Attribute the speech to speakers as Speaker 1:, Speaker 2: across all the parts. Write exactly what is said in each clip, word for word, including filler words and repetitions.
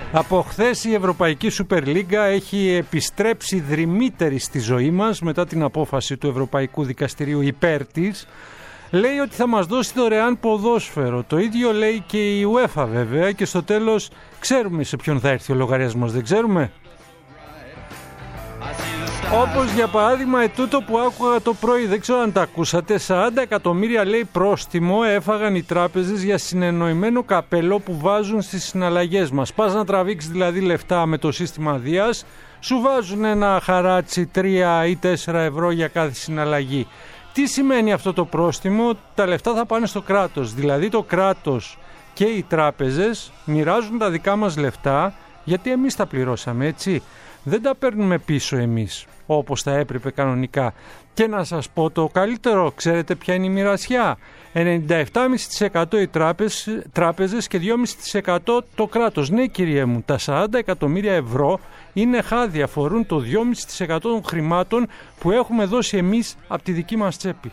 Speaker 1: Από χθες η Ευρωπαϊκή Σούπερ Λίγκα έχει επιστρέψει δρυμύτερη στη ζωή μας μετά την απόφαση του Ευρωπαϊκού Δικαστηρίου υπέρ της. Λέει ότι θα μας δώσει δωρεάν ποδόσφαιρο. Το ίδιο λέει και η UEFA βέβαια και στο τέλος ξέρουμε σε ποιον θα έρθει ο λογαριασμός, δεν ξέρουμε. Όπως για παράδειγμα ετούτο που άκουγα το πρωί, δεν ξέρω αν τα ακούσατε, σαράντα εκατομμύρια λέει πρόστιμο έφαγαν οι τράπεζες για συνεννοημένο καπέλο που βάζουν στις συναλλαγές μας. Πας να τραβήξεις δηλαδή λεφτά με το σύστημα Δίας, σου βάζουν ένα χαράτσι τρία ή τέσσερα ευρώ για κάθε συναλλαγή. Τι σημαίνει αυτό το πρόστιμο? Τα λεφτά θα πάνε στο κράτος, δηλαδή το κράτος και οι τράπεζες μοιράζουν τα δικά μας λεφτά γιατί εμείς τα πληρώσαμε, έτσι. Δεν τα παίρνουμε πίσω εμείς όπως θα έπρεπε κανονικά. Και να σας πω το καλύτερο, ξέρετε ποια είναι η μοιρασιά? ενενήντα επτά κόμμα πέντε τοις εκατό οι τράπεζες, τράπεζες και δύο κόμμα πέντε τοις εκατό το κράτος. Ναι κύριε μου, τα σαράντα εκατομμύρια ευρώ είναι χάδι, αφορούν το δύο κόμμα πέντε τοις εκατό των χρημάτων που έχουμε δώσει εμείς από τη δική μας τσέπη.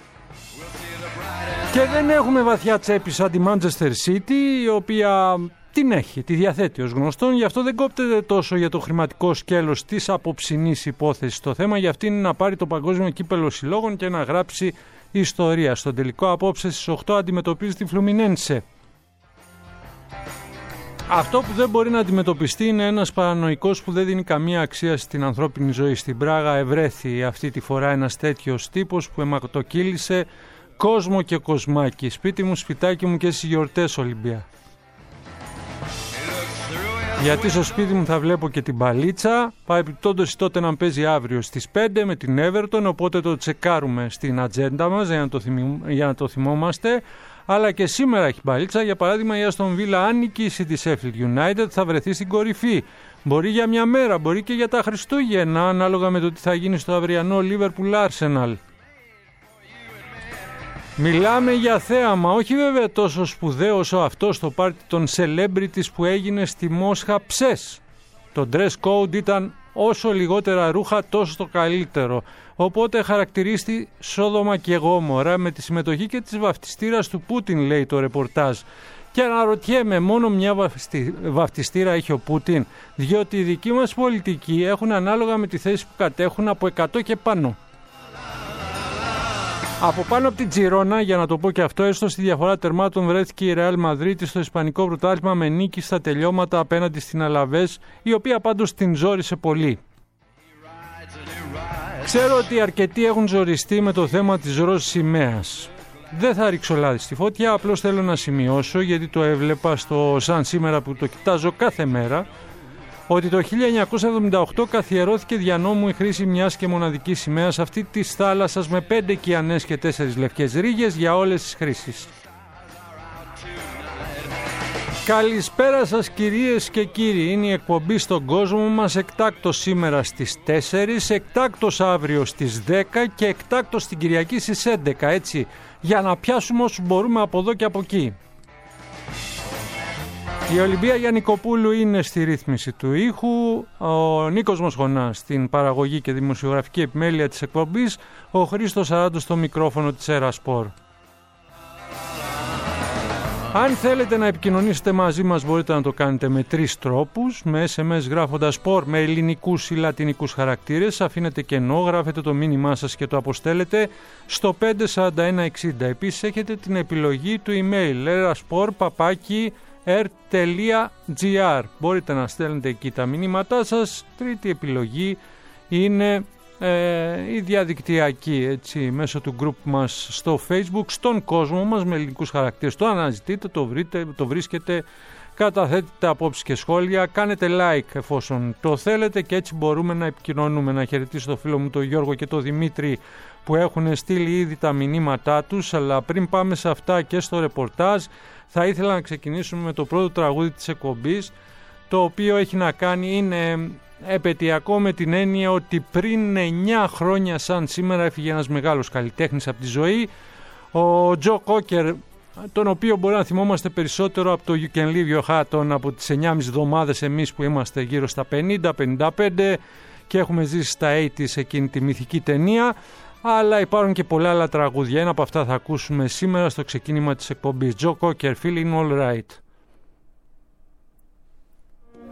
Speaker 1: Και δεν έχουμε βαθιά τσέπη σαν τη Manchester City, η οποία την έχει, τη διαθέτει ως γνωστόν, γι' αυτό δεν κόπτεται τόσο για το χρηματικό σκέλος της απόψινής υπόθεσης. Το θέμα για αυτήν είναι να πάρει το Παγκόσμιο Κύπελλο Συλλόγων και να γράψει ιστορία. Στον τελικό απόψε στις οκτώ αντιμετωπίζει τη Φλουμινένσε. Αυτό που δεν μπορεί να αντιμετωπιστεί είναι ένας παρανοϊκός που δεν δίνει καμία αξία στην ανθρώπινη ζωή. Στην Πράγα ευρέθη αυτή τη φορά ένας τέτοιος τύπος που αιματοκύλησε κόσμο και κοσμάκι. Σπίτι μου, σπιτάκι μου και στις γιορτές Ολυμπία. Γιατί στο σπίτι μου θα βλέπω και την παλίτσα. Παρεπιπτόντως τότε να παίζει αύριο στις πέντε με την Everton, οπότε το τσεκάρουμε στην ατζέντα μας για να το, θυμι... για να το θυμόμαστε. Αλλά και σήμερα έχει παλίτσα. Για παράδειγμα, η Aston Villa, αν νικήσει τη Sheffield United, θα βρεθεί στην κορυφή. Μπορεί για μια μέρα, μπορεί και για τα Χριστούγεννα, ανάλογα με το τι θα γίνει στο αυριανό Liverpool Arsenal. Μιλάμε για θέαμα, όχι βέβαια τόσο σπουδαίο όσο αυτό στο πάρτι των celebrities που έγινε στη Μόσχα ψες. Το dress code ήταν όσο λιγότερα ρούχα τόσο το καλύτερο. Οπότε χαρακτηρίστη Σόδομα και Γόμορα με τη συμμετοχή και της βαφτιστήρας του Πούτιν, λέει το ρεπορτάζ. Και αναρωτιέμαι, μόνο μια βαφτι... βαφτιστήρα έχει ο Πούτιν? Διότι οι δικοί μας πολιτικοί έχουν ανάλογα με τη θέση που κατέχουν από εκατό και πάνω. Από πάνω από την Τζιρόνα, για να το πω και αυτό, έστω στη διαφορά τερμάτων βρέθηκε η Ρεάλ Μαδρίτη στο Ισπανικό πρωτάθλημα με νίκη στα τελειώματα απέναντι στην Αλαβές, η οποία πάντως την ζόρισε πολύ. Ξέρω ότι αρκετοί έχουν ζοριστεί με το θέμα της ροζ σημαίας. Δεν θα ρίξω λάδι στη φωτιά, απλώς θέλω να σημειώσω, γιατί το έβλεπα στο Σαν σήμερα που το κοιτάζω κάθε μέρα, ότι το χίλια εννιακόσια εβδομήντα οκτώ καθιερώθηκε δια νόμου η χρήση μιας και μοναδικής σημαίας αυτή της θάλασσας με πέντε κιανές και τέσσερις λευκές ρίγες για όλες τις χρήσεις. Καλησπέρα σας κυρίες και κύριοι, είναι η εκπομπή στον κόσμο μας, εκτάκτος σήμερα στις τέσσερις, εκτάκτος αύριο στις δέκα και εκτάκτος την Κυριακή στις έντεκα, έτσι, για να πιάσουμε όσους μπορούμε από εδώ και από εκεί. Η Ολυμπία Γιαννικοπούλου είναι στη ρύθμιση του ήχου, ο Νίκος Μοσχονάς στην παραγωγή και δημοσιογραφική επιμέλεια της εκπομπής, ο Χρήστος Αράντος στο μικρόφωνο της Ερασπορ. Αν θέλετε να επικοινωνήσετε μαζί μας μπορείτε να το κάνετε με τρεις τρόπους, με ες εμ ες γράφοντας σπορ με ελληνικούς ή λατινικούς χαρακτήρες, αφήνετε κενό, γράφετε το μήνυμά σας και το αποστέλλετε στο πέντε σαράντα ένα εξήντα. Επίσης έχετε την επιλογή του email eraspor παπάκι ερ τελεία τζι άρ. Μπορείτε να στέλνετε εκεί τα μηνύματά σας. Τρίτη επιλογή είναι ε, η διαδικτυακή, έτσι, μέσω του group μας στο Facebook, στον κόσμο μας με ελληνικούς χαρακτήρες. Το αναζητείτε, το βρείτε, το βρίσκετε, καταθέτετε απόψεις και σχόλια, κάνετε like εφόσον το θέλετε και έτσι μπορούμε να επικοινωνούμε. Να χαιρετήσω το φίλο μου τον Γιώργο και τον Δημήτρη που έχουν στείλει ήδη τα μηνύματά τους, αλλά πριν πάμε σε αυτά και στο ρεπορτάζ θα ήθελα να ξεκινήσουμε με το πρώτο τραγούδι της εκπομπής, το οποίο έχει να κάνει, είναι επαιτειακό με την έννοια ότι πριν εννιά χρόνια σαν σήμερα έφυγε ένας μεγάλος καλλιτέχνης από τη ζωή, ο Τζο Κόκερ, τον οποίο μπορεί να θυμόμαστε περισσότερο από το You Can Leave Your Hat On, από τις εννιά και μισή εβδομάδες εμείς που είμαστε γύρω στα πενήντα πενήντα πέντε και έχουμε ζήσει στα ογδόντα εκείνη τη μυθική ταινία. Αλλά υπάρχουν και πολλά άλλα τραγούδια. Ένα από αυτά θα ακούσουμε σήμερα στο ξεκίνημα της εκπομπής. Joe Cocker, Feeling All Right.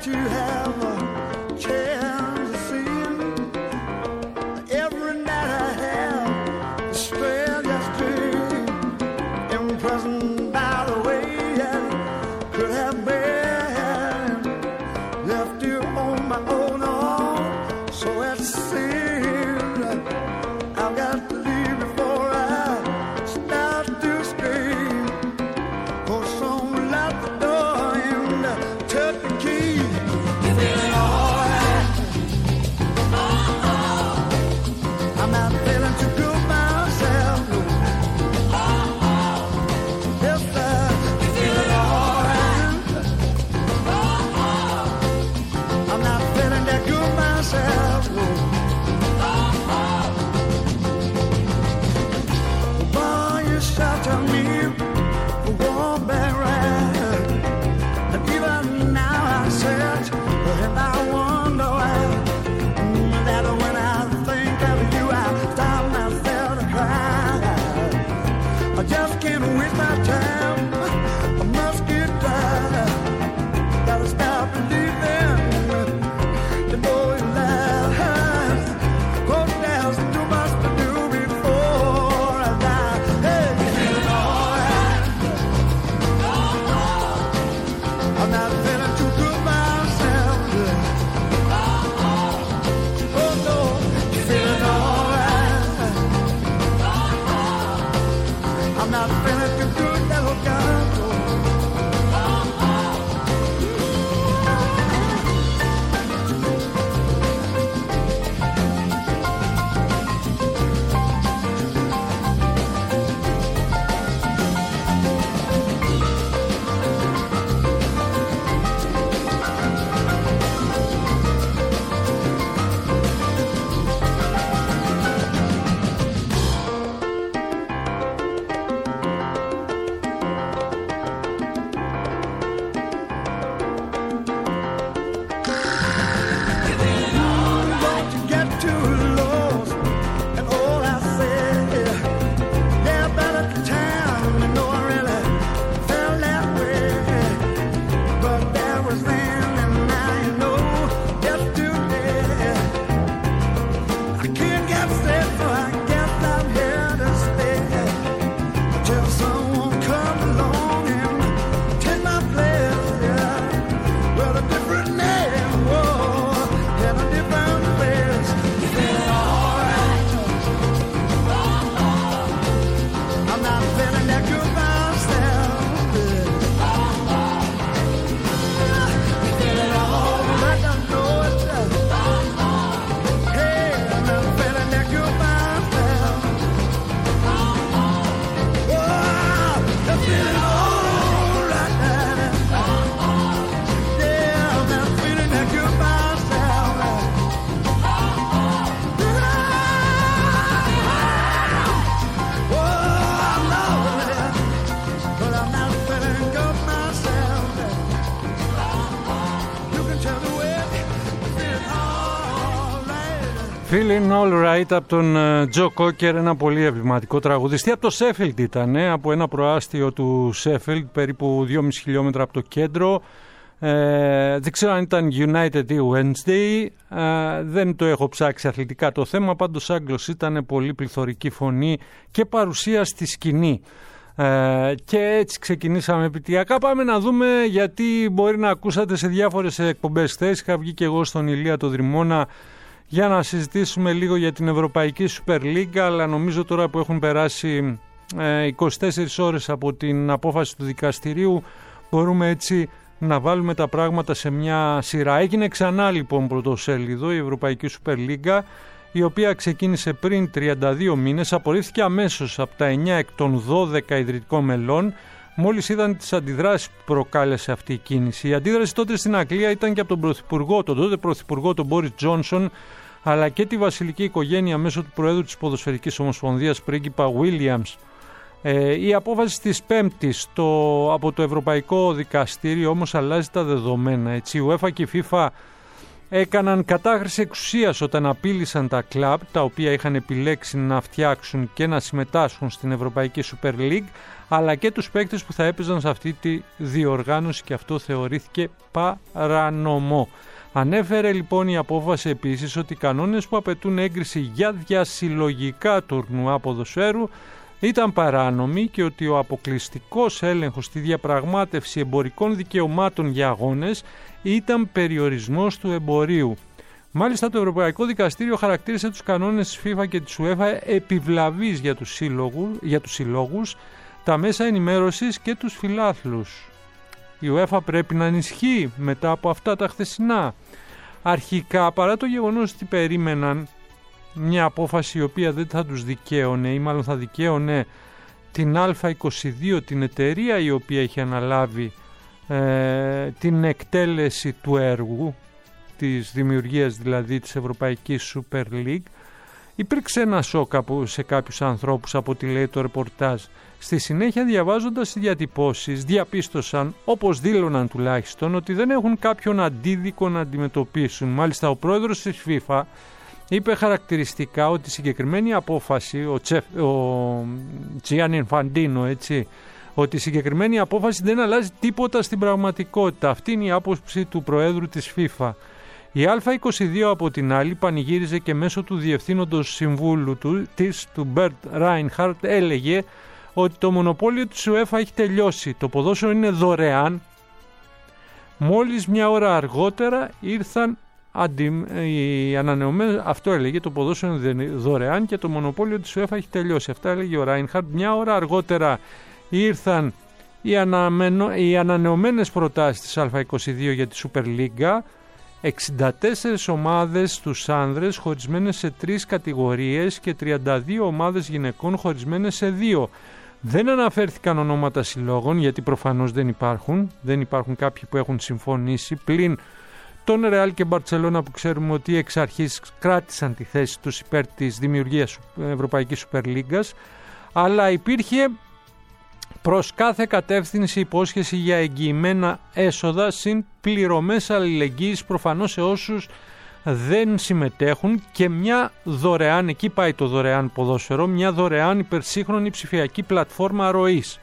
Speaker 2: you have a chance to see. Every night I have the strangest dream, imprisoned by the way I could have been, left you on my own arm, so it seems I've got to leave before I start to scream. For someone locked the door and took the key. Feeling alright. I'm not feeling too good myself. Yes, sir. Feeling alright. I'm not feeling that good myself. Boy, you shot at me for one back ride. And even now I search and I wonder why. That when I think of you, I stop myself to cry. I just can't waste my time. I must get tired. Gotta stop believing the boy lies. Cause there's too much to do before I die. Hey, feeling alright. I'm not feeling too good myself. Oh no, feeling alright. I'm not feeling too good, little girl. Don't you get too lost and all I said. Yeah, back at the time, I know I really felt that way. But that was then and now you know yesterday. I can't get set, so I guess I'm here to stay. Till someone come along and take my place, yeah. With a different name, whoa, in a different place. Feeling alright. I'm not feeling that good myself. Feeling alright, I know it. Hey, I'm not feeling that good myself. Oh, I'm feeling alright. Yeah, I'm not feeling that good myself. Oh, I love it, but I'm not feeling good myself. You can tell the way I'm feeling alright.
Speaker 1: Feeling All Right από τον Τζο Κόκερ, ένα πολύ εμβληματικό τραγουδιστή. Από το Σέφιλντ ήταν, από ένα προάστιο του Σέφιλντ, περίπου δυόμισι χιλιόμετρα από το κέντρο. Ε, δεν ξέρω αν ήταν United ή Wednesday, ε, δεν το έχω ψάξει αθλητικά το θέμα, πάντως Άγγλος ήταν, πολύ πληθωρική φωνή και παρουσία στη σκηνή. Ε, και έτσι ξεκινήσαμε επιτυχιακά. Πάμε να δούμε, γιατί μπορεί να ακούσατε σε διάφορες εκπομπές χθες. Είχα βγει και εγώ στον Ηλία το Δρυμώνα για να συζητήσουμε λίγο για την Ευρωπαϊκή Super League, αλλά νομίζω τώρα που έχουν περάσει ε, είκοσι τέσσερις ώρες από την απόφαση του δικαστηρίου, μπορούμε έτσι να βάλουμε τα πράγματα σε μια σειρά. Έγινε ξανά λοιπόν πρωτοσέλιδο η Ευρωπαϊκή Super League, η οποία ξεκίνησε πριν τριάντα δύο μήνες, απορρίφθηκε αμέσως από τα εννιά εκ των δώδεκα ιδρυτικών μελών, μόλις είδαν τις αντιδράσεις που προκάλεσε αυτή η κίνηση. Η αντίδραση τότε στην Αγγλία ήταν και από τον Πρωθυπουργό, τον τότε Πρωθυπουργό, τον Μπόρις Τζόνσον, αλλά και τη βασιλική οικογένεια μέσω του Προέδρου της Ποδοσφαιρικής Ομοσπονδίας, πρίγκιπα Williams. Ε, η απόφαση της Πέμπτης το, από το Ευρωπαϊκό Δικαστήριο όμως αλλάζει τα δεδομένα. Έτσι. Η UEFA και η FIFA έκαναν κατάχρηση εξουσίας όταν απείλησαν τα κλαμπ, τα οποία είχαν επιλέξει να φτιάξουν και να συμμετάσχουν στην Ευρωπαϊκή Super League, αλλά και τους παίκτες που θα έπαιζαν σε αυτή τη διοργάνωση, και αυτό θεωρήθηκε παράνομο. Ανέφερε λοιπόν η απόφαση επίσης ότι οι κανόνες που απαιτούν έγκριση για διασυλλογικά τουρνουά ποδοσφαίρου ήταν παράνομοι και ότι ο αποκλειστικός έλεγχος στη διαπραγμάτευση εμπορικών δικαιωμάτων για αγώνες ήταν περιορισμός του εμπορίου. Μάλιστα, το Ευρωπαϊκό Δικαστήριο χαρακτήρισε τους κανόνες της FIFA και της UEFA επιβλαβείς για τους συλλόγους, για τους συλλόγους, τα μέσα ενημέρωσης και τους φιλάθλους. Η UEFA πρέπει να ενισχύει μετά από αυτά τα χθεσινά. Αρχικά, παρά το γεγονός ότι περίμεναν μια απόφαση η οποία δεν θα τους δικαίωνε, ή μάλλον θα δικαίωνε την Α είκοσι δύο, την εταιρεία η οποία έχει αναλάβει ε, την εκτέλεση του έργου, της δημιουργίας δηλαδή της Ευρωπαϊκής Super League, υπήρξε ένα σοκ σε κάποιους ανθρώπους, από ό,τι λέει το ρεπορτάζ. Στη συνέχεια, διαβάζοντας τις διατυπώσεις, διαπίστωσαν, όπως δήλωναν τουλάχιστον, ότι δεν έχουν κάποιον αντίδικο να αντιμετωπίσουν. Μάλιστα, ο πρόεδρος της FIFA είπε χαρακτηριστικά ότι η συγκεκριμένη απόφαση, ο, Τσεφ, ο Τζιάννι Ινφαντίνο, έτσι, ότι η συγκεκριμένη απόφαση δεν αλλάζει τίποτα στην πραγματικότητα. Αυτή είναι η άποψη του Προέδρου της FIFA. Η Α είκοσι δύο από την άλλη πανηγύριζε και μέσω του διευθύνοντος συμβούλου του, της, του Μπερτ Ράινχαρτ, έλεγε ότι το μονοπόλιο της UEFA έχει τελειώσει. Το ποδόσφαιρο είναι δωρεάν. Μόλις μια ώρα αργότερα ήρθαν αντι, οι ανανεωμένες, αυτό έλεγε, το ποδόσφαιρο είναι δωρεάν και το μονοπόλιο της UEFA έχει τελειώσει. Αυτά έλεγε ο Ράινχαρτ. Μια ώρα αργότερα ήρθαν οι, αναμενο, οι ανανεωμένες προτάσεις της Α είκοσι δύο για τη Super League. εξήντα τέσσερις ομάδες στους άνδρες χωρισμένες σε τρεις κατηγορίες και τριάντα δύο ομάδες γυναικών χωρισμένες σε δύο. Δεν αναφέρθηκαν ονόματα συλλόγων, γιατί προφανώς δεν υπάρχουν. Δεν υπάρχουν κάποιοι που έχουν συμφωνήσει, πλην τον Ρεάλ και Μπαρτσελώνα, που ξέρουμε ότι εξ αρχής κράτησαν τη θέση τους υπέρ της δημιουργίας Ευρωπαϊκής Super League, αλλά υπήρχε προς κάθε κατεύθυνση υπόσχεση για εγγυημένα έσοδα συν πληρωμές αλληλεγγύης προφανώς σε όσους δεν συμμετέχουν, και μια δωρεάν, εκεί πάει το δωρεάν ποδόσφαιρο, μια δωρεάν υπερσύγχρονη ψηφιακή πλατφόρμα ροής.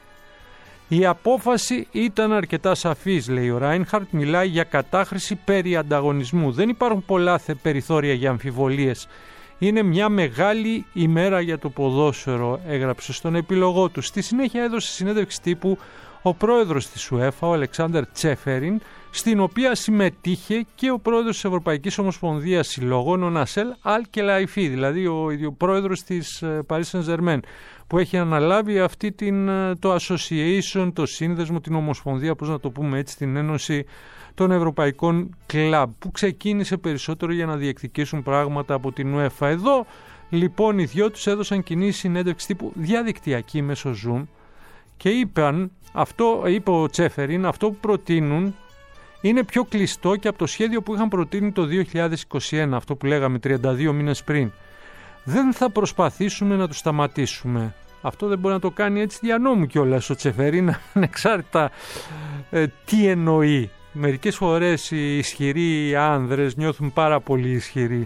Speaker 1: Η απόφαση ήταν αρκετά σαφής, λέει ο Ράινχαρτ, μιλάει για κατάχρηση περί ανταγωνισμού. Δεν υπάρχουν πολλά περιθώρια για αμφιβολίες. Είναι μια μεγάλη ημέρα για το ποδόσφαιρο, έγραψε στον επίλογό του. Στη συνέχεια έδωσε συνέντευξη τύπου ο πρόεδρος της UEFA, ο Αλεξάνδερ Τσέφεριν, στην οποία συμμετείχε και ο πρόεδρος της Ευρωπαϊκής Ομοσπονδίας Συλλόγων, ο Νασέλ Αλ-Κελαϊφή, δηλαδή ο, ο πρόεδρος της Paris Saint-Germain, που έχει αναλάβει αυτή την, το association, το σύνδεσμο, την ομοσπονδία, πώς να το πούμε έτσι, την ένωση των ευρωπαϊκών κλαμπ, που ξεκίνησε περισσότερο για να διεκδικήσουν πράγματα από την UEFA. Εδώ λοιπόν οι δυο τους έδωσαν κοινή συνέντευξη τύπου διαδικτυακή μέσω Zoom και είπαν, αυτό, είπε ο Τσέφεριν, αυτό που προτείνουν είναι πιο κλειστό και από το σχέδιο που είχαν προτείνει το δύο χιλιάδες είκοσι ένα, αυτό που λέγαμε τριάντα δύο μήνες πριν. Δεν θα προσπαθήσουμε να τους σταματήσουμε. Αυτό δεν μπορεί να το κάνει έτσι δια νόμου κιόλας ο Τσέφεριν, ανεξάρτητα ε, τι εννοεί. Μερικές φορές οι ισχυροί άνδρες νιώθουν πάρα πολύ ισχυροί.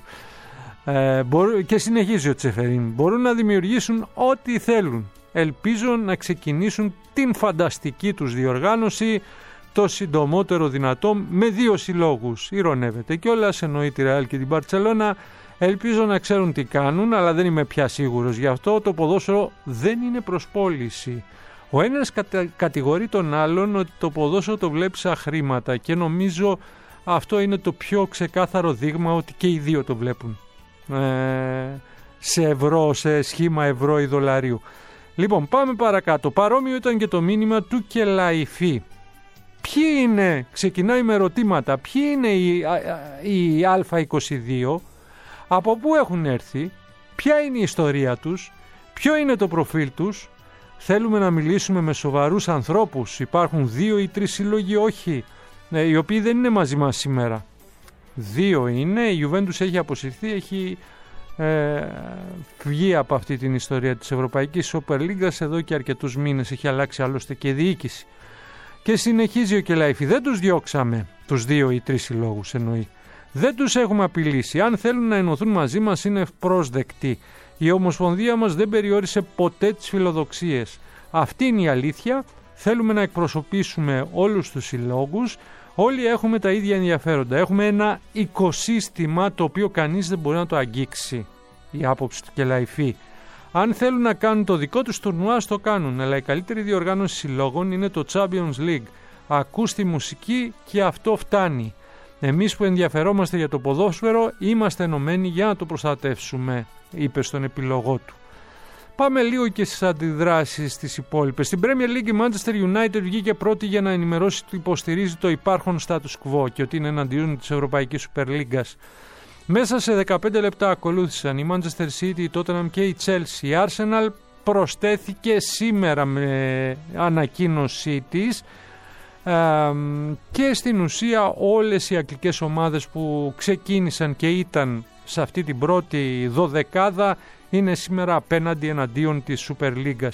Speaker 1: Ε, μπορούν, και συνεχίζει ο Τσέφεριν, μπορούν να δημιουργήσουν ό,τι θέλουν. Ελπίζω να ξεκινήσουν την φανταστική τους διοργάνωση το συντομότερο δυνατό με δύο συλλόγους. Ηρωνεύεται κιόλας, εννοεί τη Ρεάλ και την Μπαρτσελώνα. Ελπίζω να ξέρουν τι κάνουν, αλλά δεν είμαι πια σίγουρος. Γι' αυτό το ποδόσφαιρο δεν είναι προς πώληση. Ο ένας κατα... κατηγορεί τον άλλον ότι το ποδόσφαιρο το βλέπει σαν χρήματα, και νομίζω αυτό είναι το πιο ξεκάθαρο δείγμα ότι και οι δύο το βλέπουν ε, σε ευρώ, σε σχήμα ευρώ ή δολαρίου. Λοιπόν, πάμε παρακάτω. Παρόμοιο ήταν και το μήνυμα του Κελαϊφή. Ποιοι είναι, ξεκινάει με ερωτήματα, ποιοι είναι οι, οι Α είκοσι δύο, από πού έχουν έρθει, ποια είναι η ιστορία τους, ποιο είναι το προφίλ τους. Θέλουμε να μιλήσουμε με σοβαρούς ανθρώπους. Υπάρχουν δύο ή τρεις σύλλογοι, όχι, ε, οι οποίοι δεν είναι μαζί μας σήμερα. Δύο είναι, η Juventus έχει αποσυρθεί, έχει ε, βγει από αυτή την ιστορία της Ευρωπαϊκής Super League εδώ και αρκετούς μήνες, έχει αλλάξει άλλωστε και διοίκηση. Και συνεχίζει ο Κελαϊφή, δεν τους διώξαμε τους δύο ή τρεις συλλόγους, εννοεί. Δεν τους έχουμε απειλήσει. Αν θέλουν να ενωθούν μαζί μας είναι ευπρόσδεκτοι. Η Ομοσπονδία μας δεν περιόρισε ποτέ τις φιλοδοξίες. Αυτή είναι η αλήθεια. Θέλουμε να εκπροσωπήσουμε όλους τους συλλόγους. Όλοι έχουμε τα ίδια ενδιαφέροντα. Έχουμε ένα οικοσύστημα το οποίο κανείς δεν μπορεί να το αγγίξει. Η άποψη του Κελαϊφή. Αν θέλουν να κάνουν το δικό τους τουρνουά, το κάνουν. Αλλά η καλύτερη διοργάνωση συλλόγων είναι το Champions League. Ακούς τη μουσική και αυτό φτάνει. Εμείς που ενδιαφερόμαστε για το ποδόσφαιρο είμαστε ενωμένοι για να το προστατεύσουμε, είπε στον επιλογό του. Πάμε λίγο και στις αντιδράσεις στις υπόλοιπες. Στην Premier League η Manchester United βγήκε πρώτη για να ενημερώσει ότι υποστηρίζει το υπάρχον status quo και ότι είναι εναντίον της Ευρωπαϊκής Super League. Μέσα σε δεκαπέντε λεπτά ακολούθησαν η Manchester City, η Tottenham και η Chelsea. Η Arsenal προσθέθηκε σήμερα με ανακοίνωσή της. Ε, και στην ουσία όλες οι αγγλικές ομάδες που ξεκίνησαν και ήταν σε αυτή την πρώτη δωδεκάδα είναι σήμερα απέναντι εναντίον της Super League.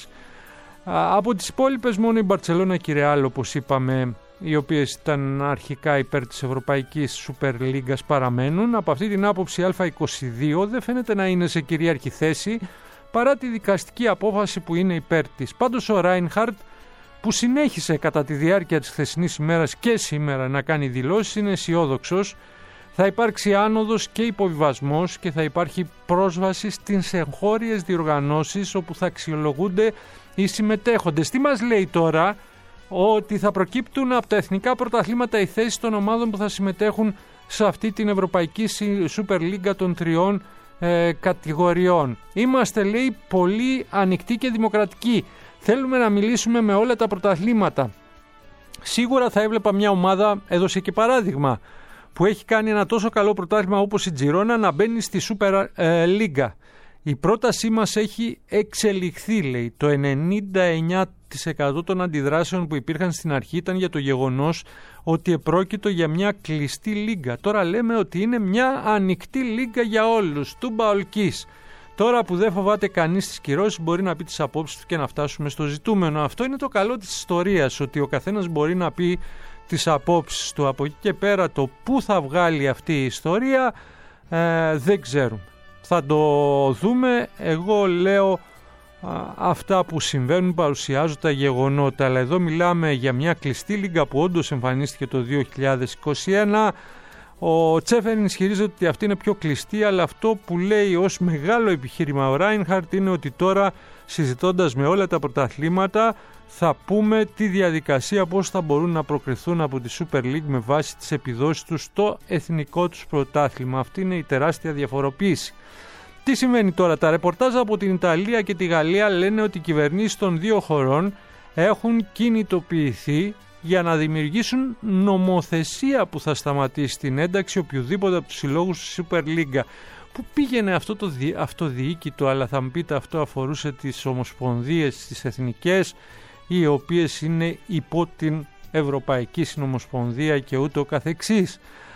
Speaker 1: Από τις υπόλοιπες μόνο η Μπαρτσελώνα και η Ρεάλ, όπως είπαμε, οι οποίες ήταν αρχικά υπέρ της Ευρωπαϊκής Super League, παραμένουν. Από αυτή την άποψη Α είκοσι δύο δεν φαίνεται να είναι σε κυρίαρχη θέση παρά τη δικαστική απόφαση που είναι υπέρ της. Πάντως ο Ράινχαρτ, που συνέχισε κατά τη διάρκεια της χθεσινής ημέρας και σήμερα να κάνει δηλώσεις, είναι αισιόδοξος. Θα υπάρξει άνοδος και υποβιβασμός και θα υπάρχει πρόσβαση στις εγχώριες διοργανώσεις όπου θα αξιολογούνται οι συμμετέχοντες. Τι μας λέει τώρα? Ότι θα προκύπτουν από τα εθνικά πρωταθλήματα οι θέσεις των ομάδων που θα συμμετέχουν σε αυτή την Ευρωπαϊκή Super League των τριών ε, κατηγοριών. Είμαστε, λέει, πολύ ανοιχτοί και δημοκρατικοί. Θέλουμε να μιλήσουμε με όλα τα πρωταθλήματα. Σίγουρα θα έβλεπα μια ομάδα, έδωσε και παράδειγμα, που έχει κάνει ένα τόσο καλό πρωτάθλημα όπως η Τζιρόνα να μπαίνει στη Super ε, League. Η πρότασή μας έχει εξελιχθεί, λέει. Το ενενήντα εννέα τοις εκατό των αντιδράσεων που υπήρχαν στην αρχή ήταν για το γεγονός ότι επρόκειτο για μια κλειστή λίγα. Τώρα λέμε ότι είναι μια ανοιχτή λίγα για όλους, τούμπα ολκής. Τώρα που δεν φοβάται κανείς τις κυρώσεις, μπορεί να πει τις απόψεις του και να φτάσουμε στο ζητούμενο. Αυτό είναι το καλό της ιστορίας, ότι ο καθένας μπορεί να πει τις απόψεις του. Από εκεί και πέρα το πού θα βγάλει αυτή η ιστορία ε, δεν ξέρουμε. Θα το δούμε. Εγώ λέω α, αυτά που συμβαίνουν, παρουσιάζω τα γεγονότα. Αλλά εδώ μιλάμε για μια κλειστή λίγα που όντως εμφανίστηκε το δύο χιλιάδες είκοσι ένα. Ο Τσέφεριν ισχυρίζεται ότι αυτή είναι πιο κλειστή, αλλά αυτό που λέει ως μεγάλο επιχείρημα ο Ράινχαρτ είναι ότι τώρα, συζητώντας με όλα τα πρωταθλήματα, θα πούμε τη διαδικασία πώς θα μπορούν να προκριθούν από τη Super League με βάση τις επιδόσεις τους στο εθνικό τους πρωτάθλημα. Αυτή είναι η τεράστια διαφοροποίηση. Τι σημαίνει τώρα? Τα ρεπορτάζ από την Ιταλία και τη Γαλλία λένε ότι οι κυβερνήσεις των δύο χωρών έχουν κινητοποιηθεί για να δημιουργήσουν νομοθεσία που θα σταματήσει την ένταξη οποιοδήποτε από τους συλλόγους της Super League. Πού πήγαινε αυτό το δι... αυτοδιοίκητο, αλλά θα μου πείτε αυτό αφορούσε τις ομοσπονδίες, τις εθνικές, οι οποίες είναι υπό την Ευρωπαϊκή Συνομοσπονδία και ούτω καθεξής.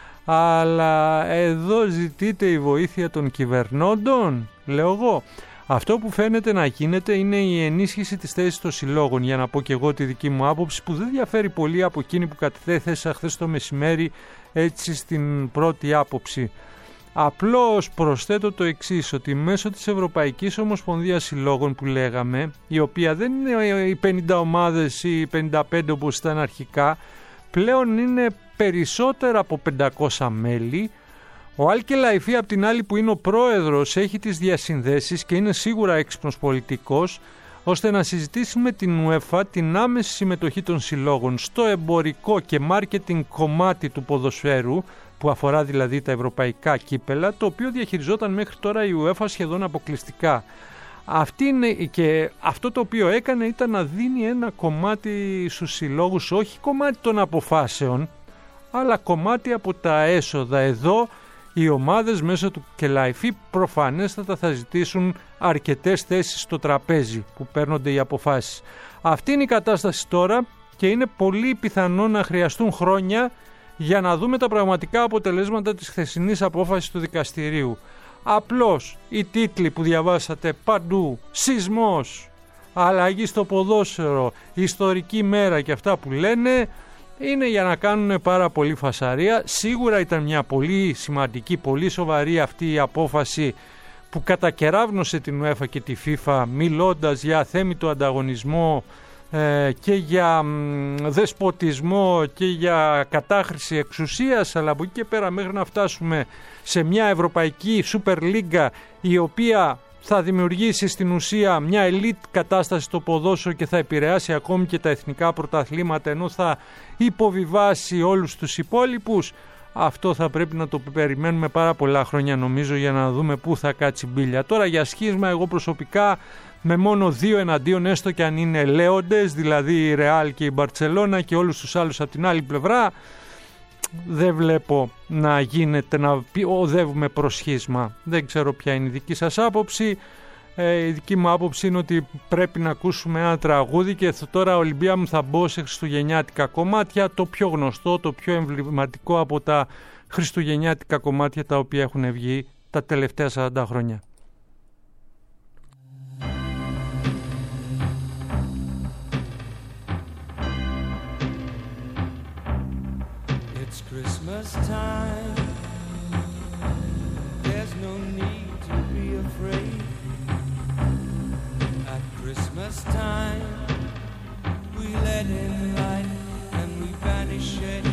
Speaker 1: Αλλά εδώ ζητείτε η βοήθεια των κυβερνώντων, λέω εγώ. Αυτό που φαίνεται να γίνεται είναι η ενίσχυση της θέσης των συλλόγων, για να πω και εγώ τη δική μου άποψη, που δεν διαφέρει πολύ από εκείνη που κατέθεσα χθες το μεσημέρι, έτσι στην πρώτη άποψη. Απλώς προσθέτω το εξής, ότι μέσω της Ευρωπαϊκής Ομοσπονδίας Συλλόγων που λέγαμε, η οποία δεν είναι οι πενήντα ομάδες ή οι πενήντα πέντε όπως ήταν αρχικά, πλέον είναι περισσότερα από πεντακόσια μέλη. Ο Αλ Κελαϊφή, απ' την άλλη, που είναι ο πρόεδρος, έχει τις διασυνδέσεις και είναι σίγουρα έξυπνος πολιτικός, ώστε να συζητήσει με την UEFA την άμεση συμμετοχή των συλλόγων στο εμπορικό και marketing κομμάτι του ποδοσφαίρου, που αφορά δηλαδή τα ευρωπαϊκά κύπελα, το οποίο διαχειριζόταν μέχρι τώρα η UEFA σχεδόν αποκλειστικά. Αυτή είναι, και αυτό το οποίο έκανε ήταν να δίνει ένα κομμάτι στους συλλόγους, όχι κομμάτι των αποφάσεων, αλλά κομμάτι από τα έσοδα. Εδώ οι ομάδες μέσω του Κελαϊφή προφανέστατα θα ζητήσουν αρκετές θέσεις στο τραπέζι που παίρνονται οι αποφάσεις. Αυτή είναι η κατάσταση τώρα και είναι πολύ πιθανό να χρειαστούν χρόνια για να δούμε τα πραγματικά αποτελέσματα της χθεσινής απόφασης του δικαστηρίου. Απλώς οι τίτλοι που διαβάσατε παντού, σεισμός, αλλαγή στο ποδόσφαιρο, ιστορική μέρα και αυτά που λένε, είναι για να κάνουν πάρα πολύ φασαρία. Σίγουρα ήταν μια πολύ σημαντική, πολύ σοβαρή αυτή η απόφαση που κατακεράβνωσε την UEFA και τη FIFA, μιλώντας για αθέμητο ανταγωνισμό ε, και για μ, δεσποτισμό και για κατάχρηση εξουσίας, αλλά από εκεί και πέρα μέχρι να φτάσουμε σε μια ευρωπαϊκή Super League η οποία θα δημιουργήσει στην ουσία μια ελίτ κατάσταση στο ποδόσφαιρο και θα επηρεάσει ακόμη και τα εθνικά πρωταθλήματα, ενώ θα υποβιβάσει όλους τους υπόλοιπους. Αυτό θα πρέπει να το περιμένουμε πάρα πολλά χρόνια νομίζω για να δούμε πού θα κάτσει μπίλια. Τώρα για σχίσμα εγώ προσωπικά με μόνο δύο εναντίον, έστω και αν είναι λέοντες, δηλαδή η Ρεάλ και η Μπαρτσελώνα και όλους τους άλλους από την άλλη πλευρά, δεν βλέπω να γίνεται, να οδεύουμε προς σχίσμα. Δεν ξέρω ποια είναι η δική σας άποψη. Ε, η δική μου άποψη είναι ότι πρέπει να ακούσουμε ένα τραγούδι και τώρα Ολυμπία μου θα μπω σε χριστουγεννιάτικα κομμάτια, το πιο γνωστό, το πιο εμβληματικό από τα χριστουγεννιάτικα κομμάτια τα οποία έχουν βγει τα τελευταία σαράντα χρόνια.
Speaker 3: It's Christmas time. There's no need to be afraid. At Christmas time, we let in light and we banish shade.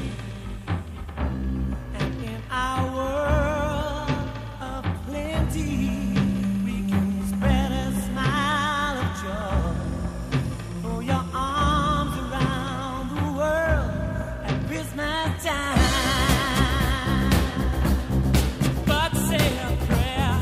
Speaker 3: And in our world of plenty, we can spread a smile of joy. Throw your arms around the world at Christmas time. But say a prayer,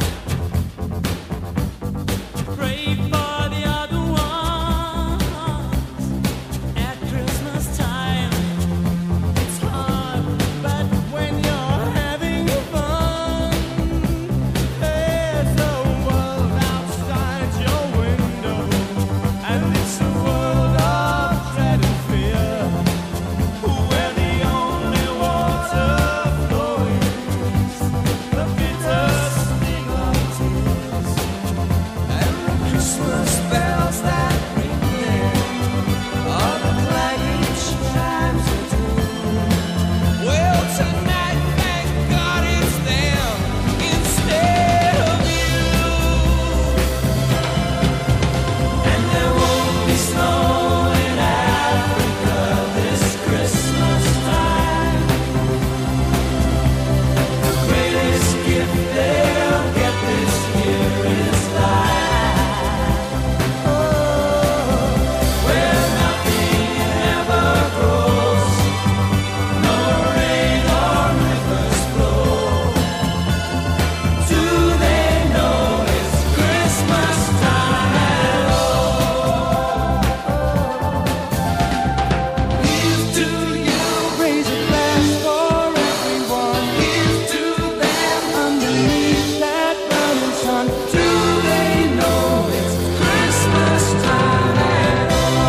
Speaker 3: pray for the other ones. At Christmas time, it's hard, but when you're having fun, there's a world outside your window, and it's a world of dread and fear, where the only water flowing is the bitter sting of tears, and the Christmas bells that ring there are the clanging chimes of doom. Well, tonight, thank God it's them instead of you. And there won't be snow in Africa this Christmas time. The greatest gift they'll get this year is life. Oh, where nothing ever grows, no rain or rivers flow. Do they know it's Christmas time at all? Here's to you, raise a glass for everyone. Here's to them underneath that burning sun. Do they know it's Christmas time at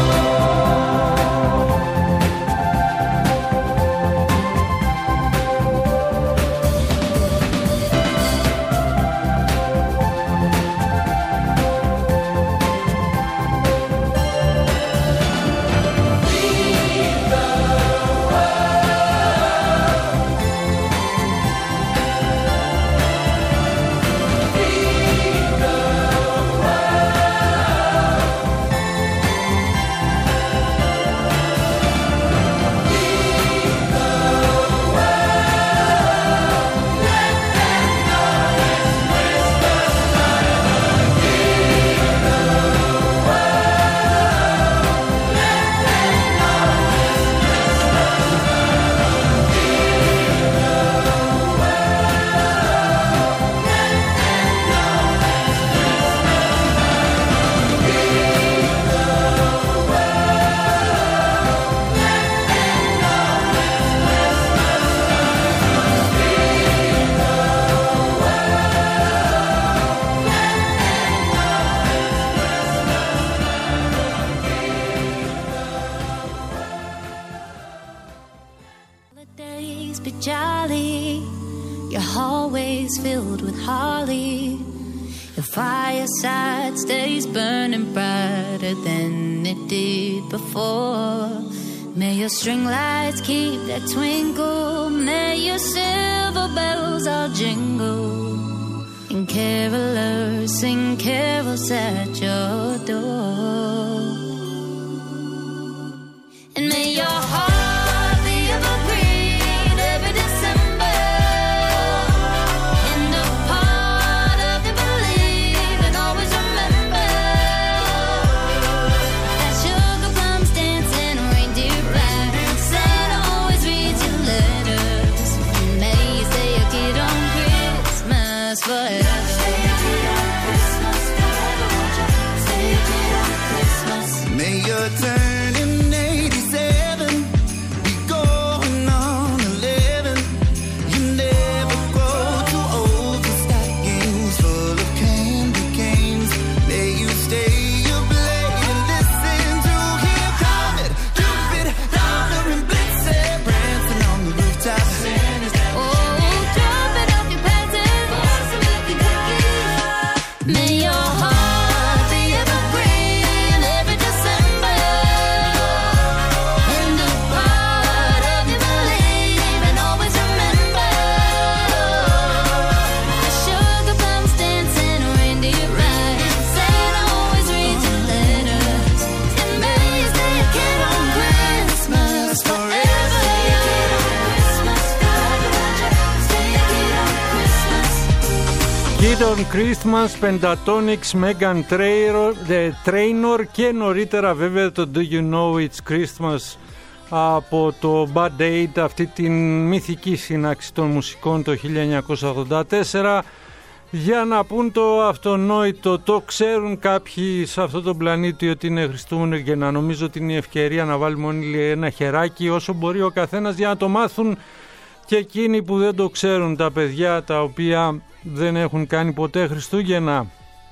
Speaker 3: Holidays be jolly, your hallways filled with holly. The fireside stays burning brighter than it did before.
Speaker 4: May your string lights keep that twinkle. May your silver bells all jingle. And carolers sing carols at your door. And may your heart be evergreen every December. And a part of you believe and always remember that sugar plums dance and reindeer ride. Santa always reads your letters. And may you stay a kid on Christmas forever. Stay a kid on Christmas forever. Won't you stay a kid on Christmas?
Speaker 2: May your turn in eighty-seven be going on eleven. You never grow too old for stockings full of candy canes. May you stay up late and listen to hear Comet, Cupid, Donner and Blitzen prancing on the rooftop.
Speaker 4: Oh, drop it off your passes, pour some milky cookies. May your heart be evergreen every December. And a part of you believe and always remember the sugar plums dance and reindeer ride. Santa always reads your letters. And may you stay a kid on Christmas forever. Stay a kid on Christmas forever. Stay a kid on Christmas.
Speaker 1: Kid on Christmas, Pentatonix, Megan Trainor, The Trainor και νωρίτερα βέβαια το Do You Know It's Christmas από το Bad Aid, αυτή την μυθική σύναξη των μουσικών το χίλια εννιακόσια ογδόντα τέσσερα, για να πούν το αυτονόητο. Το ξέρουν κάποιοι σε αυτό το πλανήτη ότι είναι Χριστούγεννα και να νομίζω ότι είναι η ευκαιρία να βάλουμε όλοι ένα χεράκι όσο μπορεί ο καθένας για να το μάθουν και εκείνοι που δεν το ξέρουν, τα παιδιά τα οποία δεν έχουν κάνει ποτέ Χριστούγεννα.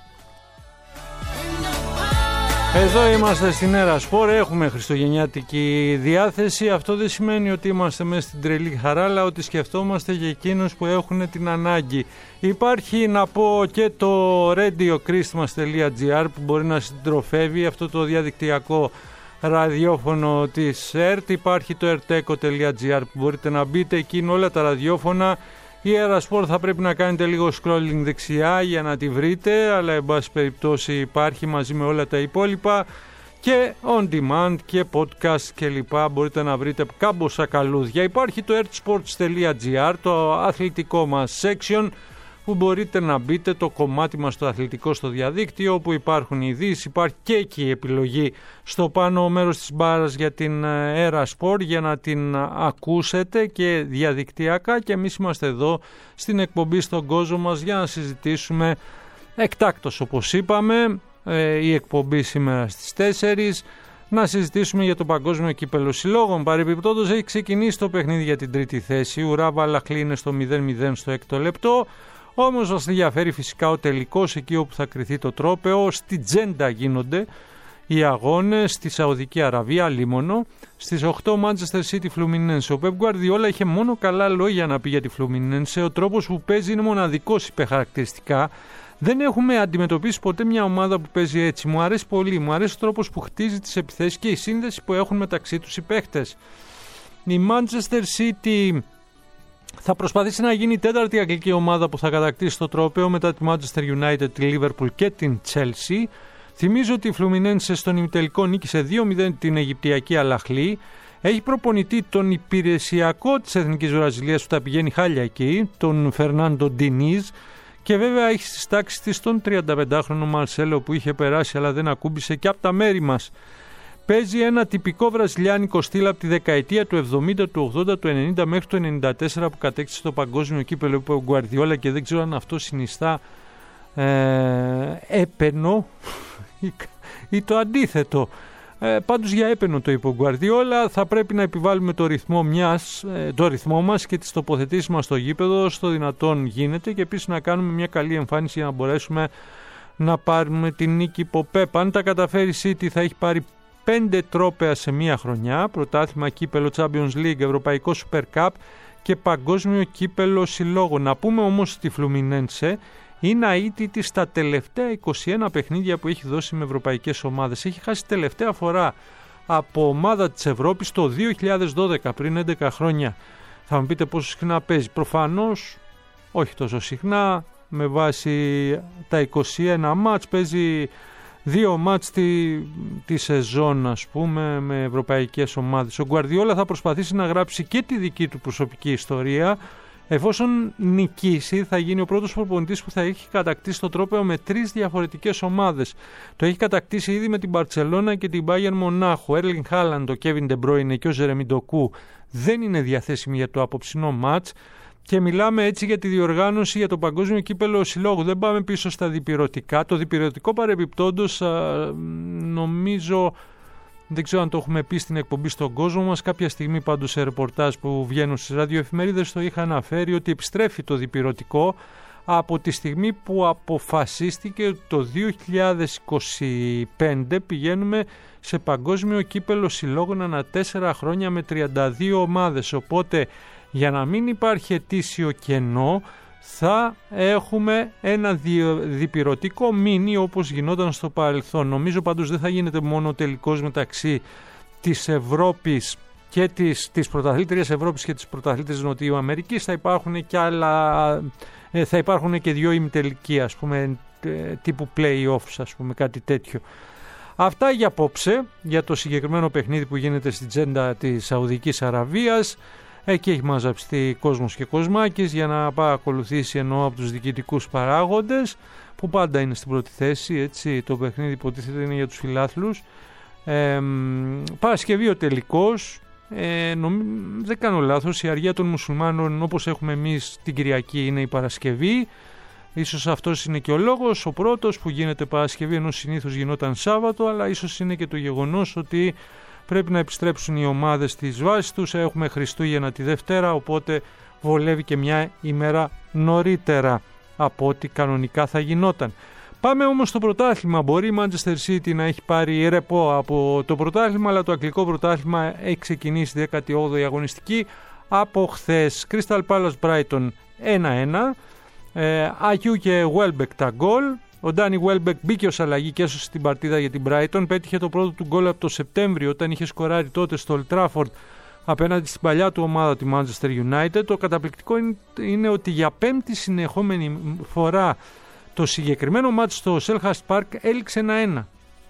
Speaker 1: Εδώ είμαστε στην Έρα Σπορ, έχουμε χριστουγεννιάτικη διάθεση. Αυτό δεν σημαίνει ότι είμαστε μέσα στην τρελή χαρά, αλλά ότι σκεφτόμαστε για εκείνους που έχουν την ανάγκη. Υπάρχει, να πω, και το radio christmas τελεία gr που μπορεί να συντροφεύει αυτό το διαδικτυακό ραδιόφωνο της ΕΡΤ. Υπάρχει το ερτέκο τελεία gr που μπορείτε να μπείτε, εκεί είναι όλα τα ραδιόφωνα. Η Έρα Σπορ θα πρέπει να κάνετε λίγο scrolling δεξιά για να τη βρείτε, αλλά εν πάση περιπτώσει υπάρχει μαζί με όλα τα υπόλοιπα και on demand και podcast και λοιπά. Μπορείτε να βρείτε κάμποσα καλούδια. Υπάρχει το ertsports τελεία gr, το αθλητικό μας section, που μπορείτε να μπείτε, το κομμάτι μας το αθλητικό στο διαδίκτυο, όπου υπάρχουν ειδήσεις. Υπάρχει και εκεί η επιλογή στο πάνω μέρος της μπάρας για την Έρα Σπορ για να την ακούσετε και διαδικτυακά, και εμείς είμαστε εδώ στην εκπομπή στον κόσμο μας για να συζητήσουμε εκτάκτως, όπως είπαμε, η εκπομπή σήμερα στις τέσσερις, να συζητήσουμε για το Παγκόσμιο Κύπελλο Συλλόγων. Παρεμπιπτόντως έχει ξεκινήσει το παιχνίδι για την τρίτη θέση, ουρά Βαλαχλή είναι στο μηδέν μηδέν στο έκτο λεπτό. Όμως μας ενδιαφέρει φυσικά ο τελικός, εκεί όπου θα κριθεί το τρόπαιο. Στη Τζέντα γίνονται οι αγώνες, στη Σαουδική Αραβία, λίμωνο. Στις οκτώ Manchester City Fluminense. Ο Pep Guardiola είχε μόνο καλά λόγια να πει για τη Fluminense. Ο τρόπος που παίζει είναι μοναδικός υπερχαρακτηριστικά. Δεν έχουμε αντιμετωπίσει ποτέ μια ομάδα που παίζει έτσι. Μου αρέσει πολύ. Μου αρέσει ο τρόπος που χτίζει τις επιθέσεις και η σύνδεση που έχουν μεταξύ τους οι παίχτες. Η Manchester City θα προσπαθήσει να γίνει η τέταρτη αγγλική ομάδα που θα κατακτήσει το τρόπαιο μετά τη Manchester United, τη Liverpool και την Chelsea. Θυμίζω ότι η Fluminense στον ημιτελικό νίκησε δύο μηδέν την Αιγυπτιακή Αλαχλή. Έχει προπονητή τον υπηρεσιακό της Εθνικής Βραζιλίας που τα πηγαίνει χάλια εκεί, τον Φερνάντο Ντινίζ. Και βέβαια έχει στις τάξεις της τον τριανταπεντάχρονο Μαρσέλο που είχε περάσει αλλά δεν ακούμπησε και από τα μέρη μας. Παίζει ένα τυπικό βραζιλιάνικο στυλ από τη δεκαετία του εβδομήντα, του ογδόντα, του ενενήντα μέχρι το ενενήντα τέσσερα που κατέκτησε το Παγκόσμιο Κύπελλο από τον Γκουαρδιόλα, και δεν ξέρω αν αυτό συνιστά ε, έπαινο ή, ή το αντίθετο. Ε, πάντως για έπαινο το είπε ο Γκουαρδιόλα. Θα πρέπει να επιβάλλουμε το ρυθμό, μιας, ε, το ρυθμό μας και τις τοποθετήσεις μας στο γήπεδο στο δυνατόν γίνεται, και επίσης να κάνουμε μια καλή εμφάνιση για να μπορέσουμε να πάρουμε την νίκη υπό Πεπ. Αν τα καταφέρει η City θα έχει πάρει πέντε τρόπαια σε μία χρονιά, πρωτάθλημα, κύπελλο, Champions League, Ευρωπαϊκό Super Cup και Παγκόσμιο Κύπελλο Συλλόγων. Να πούμε όμως ότι η Fluminense είναι αίτητη στα τελευταία είκοσι ένα παιχνίδια που έχει δώσει με ευρωπαϊκές ομάδες. Έχει χάσει τελευταία φορά από ομάδα της Ευρώπης το δύο χιλιάδες δώδεκα, πριν έντεκα χρόνια. Θα μου πείτε πόσο συχνά παίζει. Προφανώς όχι τόσο συχνά, με βάση τα είκοσι ένα μάτς, παίζει δύο μάτς τη, τη σεζόν, ας πούμε, με ευρωπαϊκές ομάδες. Ο Γκουαρδιόλα θα προσπαθήσει να γράψει και τη δική του προσωπική ιστορία. Εφόσον νικήσει, θα γίνει ο πρώτος προπονητής που θα έχει κατακτήσει το τρόπαιο με τρεις διαφορετικές ομάδες. Το έχει κατακτήσει ήδη με την Μπαρτσελώνα και την Μπάγερν Μονάχου. Ο Έρλινγκ Χάλαντ, ο Κέβιν Ντε Μπρόινε και ο Ζερεμί Ντοκού δεν είναι διαθέσιμοι για το απόψινό μάτς. Και μιλάμε έτσι για τη διοργάνωση για το Παγκόσμιο Κύπελλο Συλλόγου. Δεν πάμε πίσω στα διπυρωτικά. Το διπυρωτικό παρεμπιπτόντως, νομίζω, δεν ξέρω αν το έχουμε πει στην εκπομπή στον κόσμο μας, κάποια στιγμή πάντως σε ρεπορτάζ που βγαίνουν στις ραδιοεφημερίδες το είχα αναφέρει ότι επιστρέφει το διπυρωτικό από τη στιγμή που αποφασίστηκε το δύο χιλιάδες είκοσι πέντε πηγαίνουμε σε Παγκόσμιο Κύπελλο Συλλόγων ανά τέσσερα χρόνια με τριάντα δύο ομάδες. Οπότε, για να μην υπάρχει ετήσιο κενό, θα έχουμε ένα διπυρωτικό μίνι όπως γινόταν στο παρελθόν. Νομίζω πάντως δεν θα γίνεται μόνο τελικός μεταξύ της Ευρώπης και της, της πρωταθλήτριας Ευρώπης και της πρωταθλήτριας Νοτιού Αμερικής. Θα υπάρχουν και άλλα, θα υπάρχουν και δυο ημιτελικοί, ας πούμε, τύπου play-offs, ας πούμε, κάτι τέτοιο. Αυτά για απόψε, για το συγκεκριμένο παιχνίδι που γίνεται στην Τζέντα της Σαουδικής Αραβίας. Εκεί έχει μαζαψθεί κόσμος και κοσμάκης για να παρακολουθήσει, εννοώ, από τους διοικητικούς παράγοντες που πάντα είναι στην πρώτη θέση, έτσι, το παιχνίδι υποτίθεται είναι για τους φιλάθλους. Ε, Παρασκευή ο τελικός, ε, νομ, δεν κάνω λάθος, η αργία των μουσουλμάνων όπως έχουμε εμείς την Κυριακή είναι η Παρασκευή. Ίσως αυτός είναι και ο λόγος, ο πρώτος που γίνεται Παρασκευή ενώ συνήθως γινόταν Σάββατο, αλλά ίσως είναι και το γεγονός ότι πρέπει να επιστρέψουν οι ομάδες στις βάσεις τους. Έχουμε Χριστούγεννα τη Δευτέρα, οπότε βολεύει και μια ημέρα νωρίτερα από ό,τι κανονικά θα γινόταν. Πάμε όμως στο πρωτάθλημα. Μπορεί η Manchester City να έχει πάρει ρεπό από το πρωτάθλημα, αλλά το αγγλικό πρωτάθλημα έχει ξεκινήσει δέκατη όγδοη αγωνιστική από χθες. Crystal Palace Brighton ένα ένα, ε, Αγιού και Welbeck τα γκολ. Ο Ντάνι Welbeck μπήκε ως αλλαγή και έσωσε την παρτίδα για την Brighton. Πέτυχε το πρώτο του γκολ από το Σεπτέμβριο, όταν είχε σκοράρει τότε στο Old Trafford απέναντι στην παλιά του ομάδα, τη Manchester United. Το καταπληκτικό είναι ότι για πέμπτη συνεχόμενη φορά το συγκεκριμένο μάτς στο Selhurst Park έληξε ένα ένα.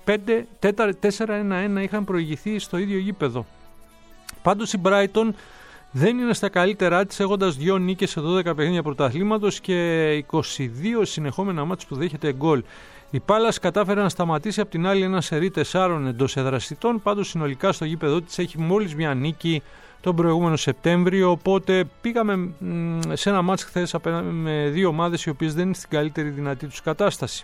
Speaker 1: τέσσερα ένα ένα είχαν προηγηθεί στο ίδιο γήπεδο. Πάντως η Brighton δεν είναι στα καλύτερά της, έχοντας δύο νίκες σε δώδεκα παιχνίδια πρωταθλήματος και είκοσι δύο συνεχόμενα μάτς που δέχεται γκολ. Η Πάλας κατάφερε να σταματήσει απ' την άλλη ένα σερί τεσσάρων εντός εδραστητών, πάντως συνολικά στο γήπεδο της έχει μόλις μια νίκη τον προηγούμενο Σεπτέμβριο, οπότε πήγαμε σε ένα μάτς χθες με δύο ομάδες οι οποίες δεν είναι στην καλύτερη δυνατή τους κατάσταση.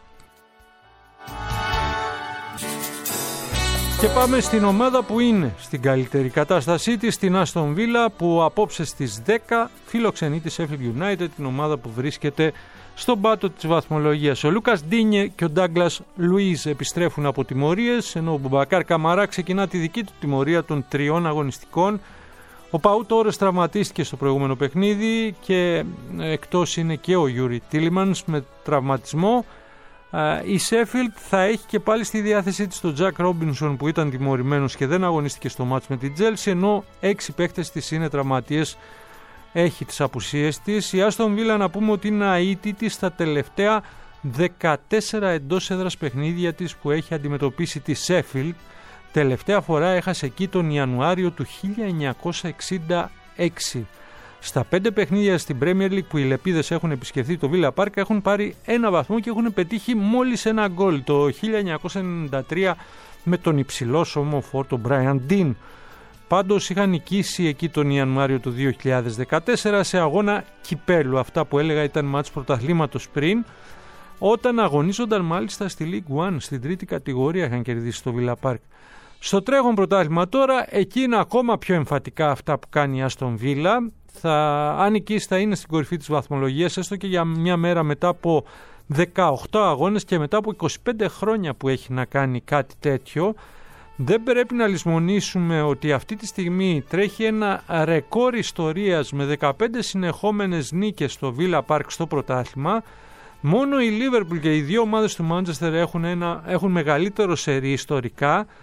Speaker 1: Και πάμε στην ομάδα που είναι στην καλύτερη κατάστασή της, την Aston Villa, που απόψε στις δέκα φιλοξενεί τη Sheffield United, την ομάδα που βρίσκεται στον πάτο της βαθμολογίας. Ο Λούκας Ντίνιε και ο Ντάγκλας Λουίζ επιστρέφουν από τιμωρίες, ενώ ο Μπουμπακάρ Καμαρά ξεκινά τη δική του τιμωρία των τριών αγωνιστικών. Ο Παού Τόρες τραυματίστηκε στο προηγούμενο παιχνίδι και εκτός είναι και ο Γιούρι Τίλιμανς με τραυματισμό. Η Sheffield θα έχει και πάλι στη διάθεσή της τον Τζακ Ρόμπινσον που ήταν τιμωρημένος και δεν αγωνίστηκε στο μάτς με την Chelsea, ενώ έξι παίχτες της είναι τραυματίες, έχει τις απουσίες της. Η Aston Villa, να πούμε ότι είναι αίτητη στα τελευταία δεκατέσσερα εντός έδρας παιχνίδια της που έχει αντιμετωπίσει τη Sheffield. Τελευταία φορά έχασε εκεί τον Ιανουάριο του χίλια εννιακόσια εξήντα έξι. Στα πέντε παιχνίδια στην Premier League που οι Λεπίδες έχουν επισκεφθεί το Villa Park έχουν πάρει ένα βαθμό και έχουν πετύχει μόλις ένα γκολ, το χίλια εννιακόσια ενενήντα τρία με τον υψηλό σωμοφόρ τον Brian Dean. Πάντως είχαν νικήσει εκεί τον Ιανουάριο του δύο χιλιάδες δεκατέσσερα σε αγώνα κυπέλου. Αυτά που έλεγα ήταν μάτς πρωταθλήματος πριν, όταν αγωνίζονταν μάλιστα στη League One, στην τρίτη κατηγορία είχαν κερδίσει το Villa Park. Στο τρέχον πρωτάθλημα τώρα, εκεί είναι ακόμα πιο εμφατικά αυτά που κάνει η Aston Villa. Θα, αν νικήσει θα είναι στην κορυφή της βαθμολογίας, έστω και για μια μέρα μετά από δεκαοκτώ αγώνες και μετά από είκοσι πέντε χρόνια που έχει να κάνει κάτι τέτοιο. Δεν πρέπει να λησμονήσουμε ότι αυτή τη στιγμή τρέχει ένα ρεκόρ ιστορίας με δεκαπέντε συνεχόμενες νίκες στο Villa Park στο πρωτάθλημα. Μόνο η Liverpool και οι δύο ομάδες του Manchester έχουν, ένα, έχουν μεγαλύτερο σερί ιστορικά.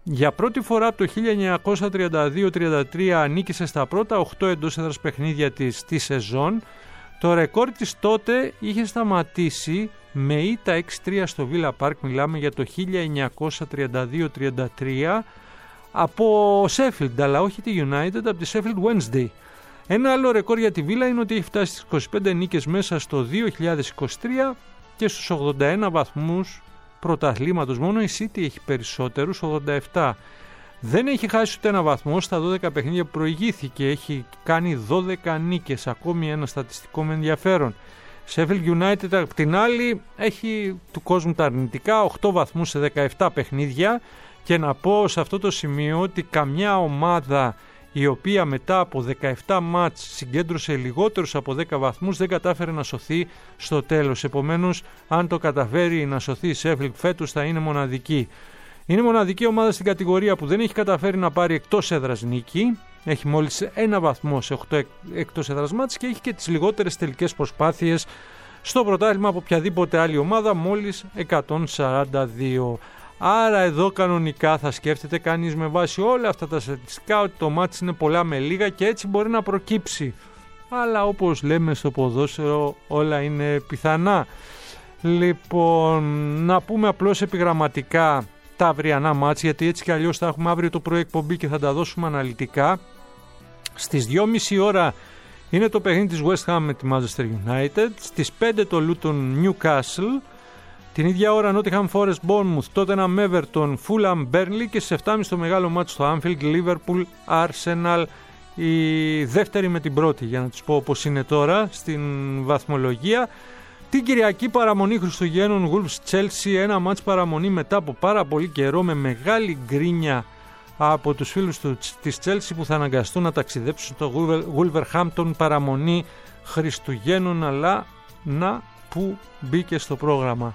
Speaker 1: Για πρώτη φορά από το χίλια εννιακόσια τριάντα δύο τριάντα τρία νίκησε στα πρώτα οκτώ εντός έδρας παιχνίδια της τη σεζόν. Το ρεκόρ της τότε είχε σταματήσει με ήττα έξι τρία στο Villa Park, μιλάμε για το χίλια εννιακόσια τριάντα δύο τριάντα τρία, από Sheffield, αλλά όχι τη United, από τη Sheffield Wednesday. Ένα άλλο ρεκόρ για τη Villa είναι ότι έχει φτάσει στις είκοσι πέντε νίκες μέσα στο δύο χιλιάδες είκοσι τρία και στους ογδόντα ένα βαθμούς πρωταθλήματος. Μόνο η City έχει περισσότερους, ογδόντα επτά. Δεν έχει χάσει ούτε ένα βαθμό στα δώδεκα παιχνίδια που προηγήθηκε. Έχει κάνει δώδεκα νίκες, ακόμη ένα στατιστικό με ενδιαφέρον. Sheffield United απ' την άλλη έχει του κόσμου τα αρνητικά, οκτώ βαθμούς σε δεκαεπτά παιχνίδια, και να πω σε αυτό το σημείο ότι καμιά ομάδα η οποία μετά από δεκαεπτά μάτς συγκέντρωσε λιγότερους από δέκα βαθμούς δεν κατάφερε να σωθεί στο τέλος. Επομένως, αν το καταφέρει να σωθεί η Sheffield φέτος, θα είναι μοναδική. Είναι μοναδική ομάδα στην κατηγορία που δεν έχει καταφέρει να πάρει εκτός έδρας νίκη. Έχει μόλις ένα βαθμό σε οκτώ εκτός έδρας μάτς και έχει και τις λιγότερες τελικές προσπάθειες στο πρωτάθλημα από οποιαδήποτε άλλη ομάδα, μόλις εκατόν σαράντα δύο. Άρα εδώ κανονικά θα σκέφτεται κανείς με βάση όλα αυτά τα στατιστικά ότι το μάτς είναι πολλά με λίγα και έτσι μπορεί να προκύψει. Αλλά όπως λέμε στο ποδόσφαιρο, όλα είναι πιθανά. Λοιπόν, να πούμε απλώς επιγραμματικά τα αυριανά μάτς, γιατί έτσι κι αλλιώς θα έχουμε αύριο το πρωί εκπομπή και θα τα δώσουμε αναλυτικά. Στις δυόμιση ώρα είναι το παιχνίδι της West Ham με τη Manchester United. Στις πέντε το Luton Newcastle. Την ίδια ώρα Nottingham Forest Bournemouth, Tottenham Everton, Fulham Burnley και στις επτά και μισή το μεγάλο μάτσο στο Anfield, Liverpool Arsenal, η δεύτερη με την πρώτη, για να τους πω όπως είναι τώρα στην βαθμολογία. Την Κυριακή παραμονή Χριστουγέννων Wolves Chelsea, ένα μάτς παραμονή μετά από πάρα πολύ καιρό, με μεγάλη γκρίνια από τους φίλους του, της Chelsea που θα αναγκαστούν να ταξιδέψουν στο Wolverhampton, παραμονή Χριστουγέννων, αλλά να που μπήκε στο πρόγραμμα.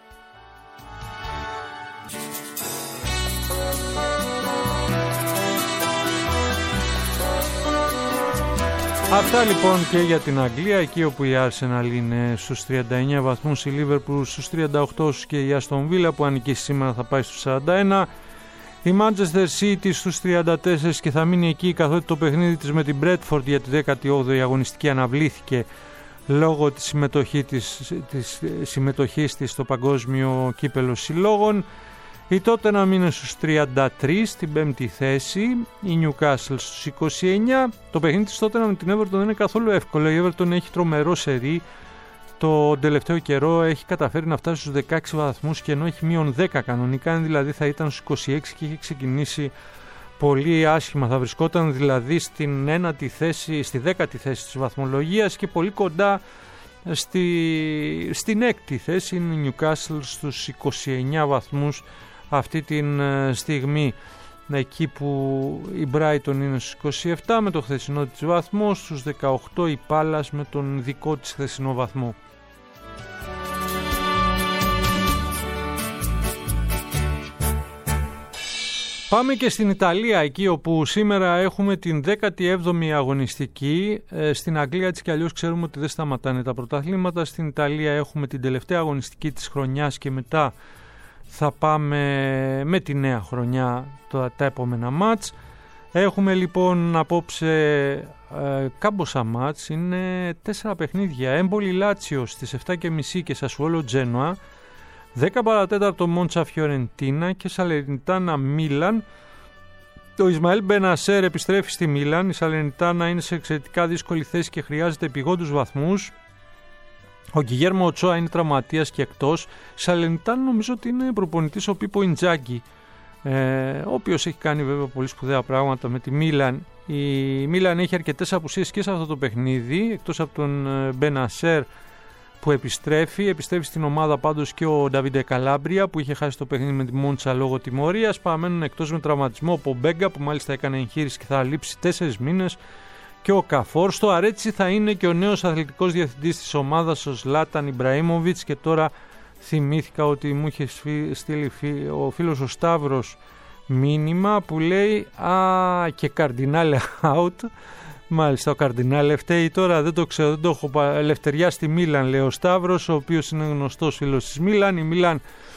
Speaker 1: Αυτά λοιπόν και για την Αγγλία, εκεί όπου η Arsenal είναι στους τριάντα εννέα βαθμούς, η Liverpool στους τριάντα οκτώ και η Aston Villa που αν νικήσει σήμερα θα πάει στους σαράντα ένα, η Manchester City στους τριάντα τέσσερα και θα μείνει εκεί καθότι το παιχνίδι της με την Bradford για τη δέκατη όγδοη αγωνιστική αναβλήθηκε λόγω της, συμμετοχή της, της συμμετοχής της στο Παγκόσμιο Κύπελλο Συλλόγων. Η Tottenham είναι στους τριάντα τρία στην πέμπτη θέση, η Newcastle στους είκοσι εννέα. Το παιχνίδι της Tottenham με την Everton δεν είναι καθόλου εύκολο. Η Everton έχει τρομερό σερί. Το τελευταίο καιρό έχει καταφέρει να φτάσει στους δεκαέξι βαθμούς και ενώ έχει μείον δέκα κανονικά, δηλαδή θα ήταν στους είκοσι έξι και έχει ξεκινήσει πολύ άσχημα. Θα βρισκόταν δηλαδή στην ένατη θέση, στη δέκατη θέση της βαθμολογίας και πολύ κοντά στη, στην έκτη θέση είναι η Newcastle στους είκοσι εννέα βαθμούς αυτή τη στιγμή, εκεί που η Brighton είναι στους είκοσι επτά με το χθεσινό της βαθμό, στους δεκαοκτώ η Palace με τον δικό της χθεσινό βαθμό. Πάμε και στην Ιταλία, εκεί όπου σήμερα έχουμε την δέκατη έβδομη αγωνιστική. Ε, στην Αγγλία έτσι κι αλλιώς ξέρουμε ότι δεν σταματάνε τα πρωταθλήματα. Στην Ιταλία έχουμε την τελευταία αγωνιστική της χρονιάς και μετά θα πάμε με τη νέα χρονιά τα, τα επόμενα μάτς. Έχουμε λοιπόν απόψε ε, κάμποσα μάτς, είναι τέσσερα παιχνίδια. Έμπολη Λάτσιο στις επτά και μισή και Σασουόλο Τζένοα. δέκα παρατέταρτο Μόντσα Φιωρεντίνα και Σαλερνιτάνα Μίλαν. Το Ισμαήλ Μπενασέρ επιστρέφει στη Μίλαν. Η Σαλερνιτάνα είναι σε εξαιρετικά δύσκολη θέση και χρειάζεται επιγόντους βαθμούς. Ο Γκιγέρμο Οτσόα είναι τραυματίας και εκτός. Η Σαλερνιτάνα νομίζω ότι είναι προπονητής ο Πίπο Ιντζάγκη, ε, ο οποίος έχει κάνει βέβαια πολύ σπουδαία πράγματα με τη Μίλαν. Η Μίλαν έχει αρκετές απουσίες και σε αυτό το παιχνίδι, εκτός από τον Μπενασέρ που επιστρέφει. Επιστρέφει στην ομάδα πάντως και ο Νταβίντε Καλάμπρια που είχε χάσει το παιχνίδι με τη Μόντσα λόγω τιμωρίας. Παραμένουν εκτός με τραυματισμό ο Πομπέγκα που μάλιστα έκανε εγχείρηση και θα λείψει τέσσερις μήνες, και ο Καφόρ. Στο Αρέτσι θα είναι και ο νέος αθλητικός διευθυντής της ομάδας, ο Ζλάταν Ιμπραήμοβιτς, και τώρα θυμήθηκα ότι μου είχε στείλει ο φίλος ο Σταύρος μήνυμα που λέει «Α, και Καρντινάλε out». Μάλιστα, ο Καρντινάλε φταίει τώρα, δεν το ξέρω, δεν το έχω. Ελευθεριά στη Μίλαν, λέει ο Σταύρος, ο οποίος είναι γνωστός φίλος της Μίλαν. Η Μίλαν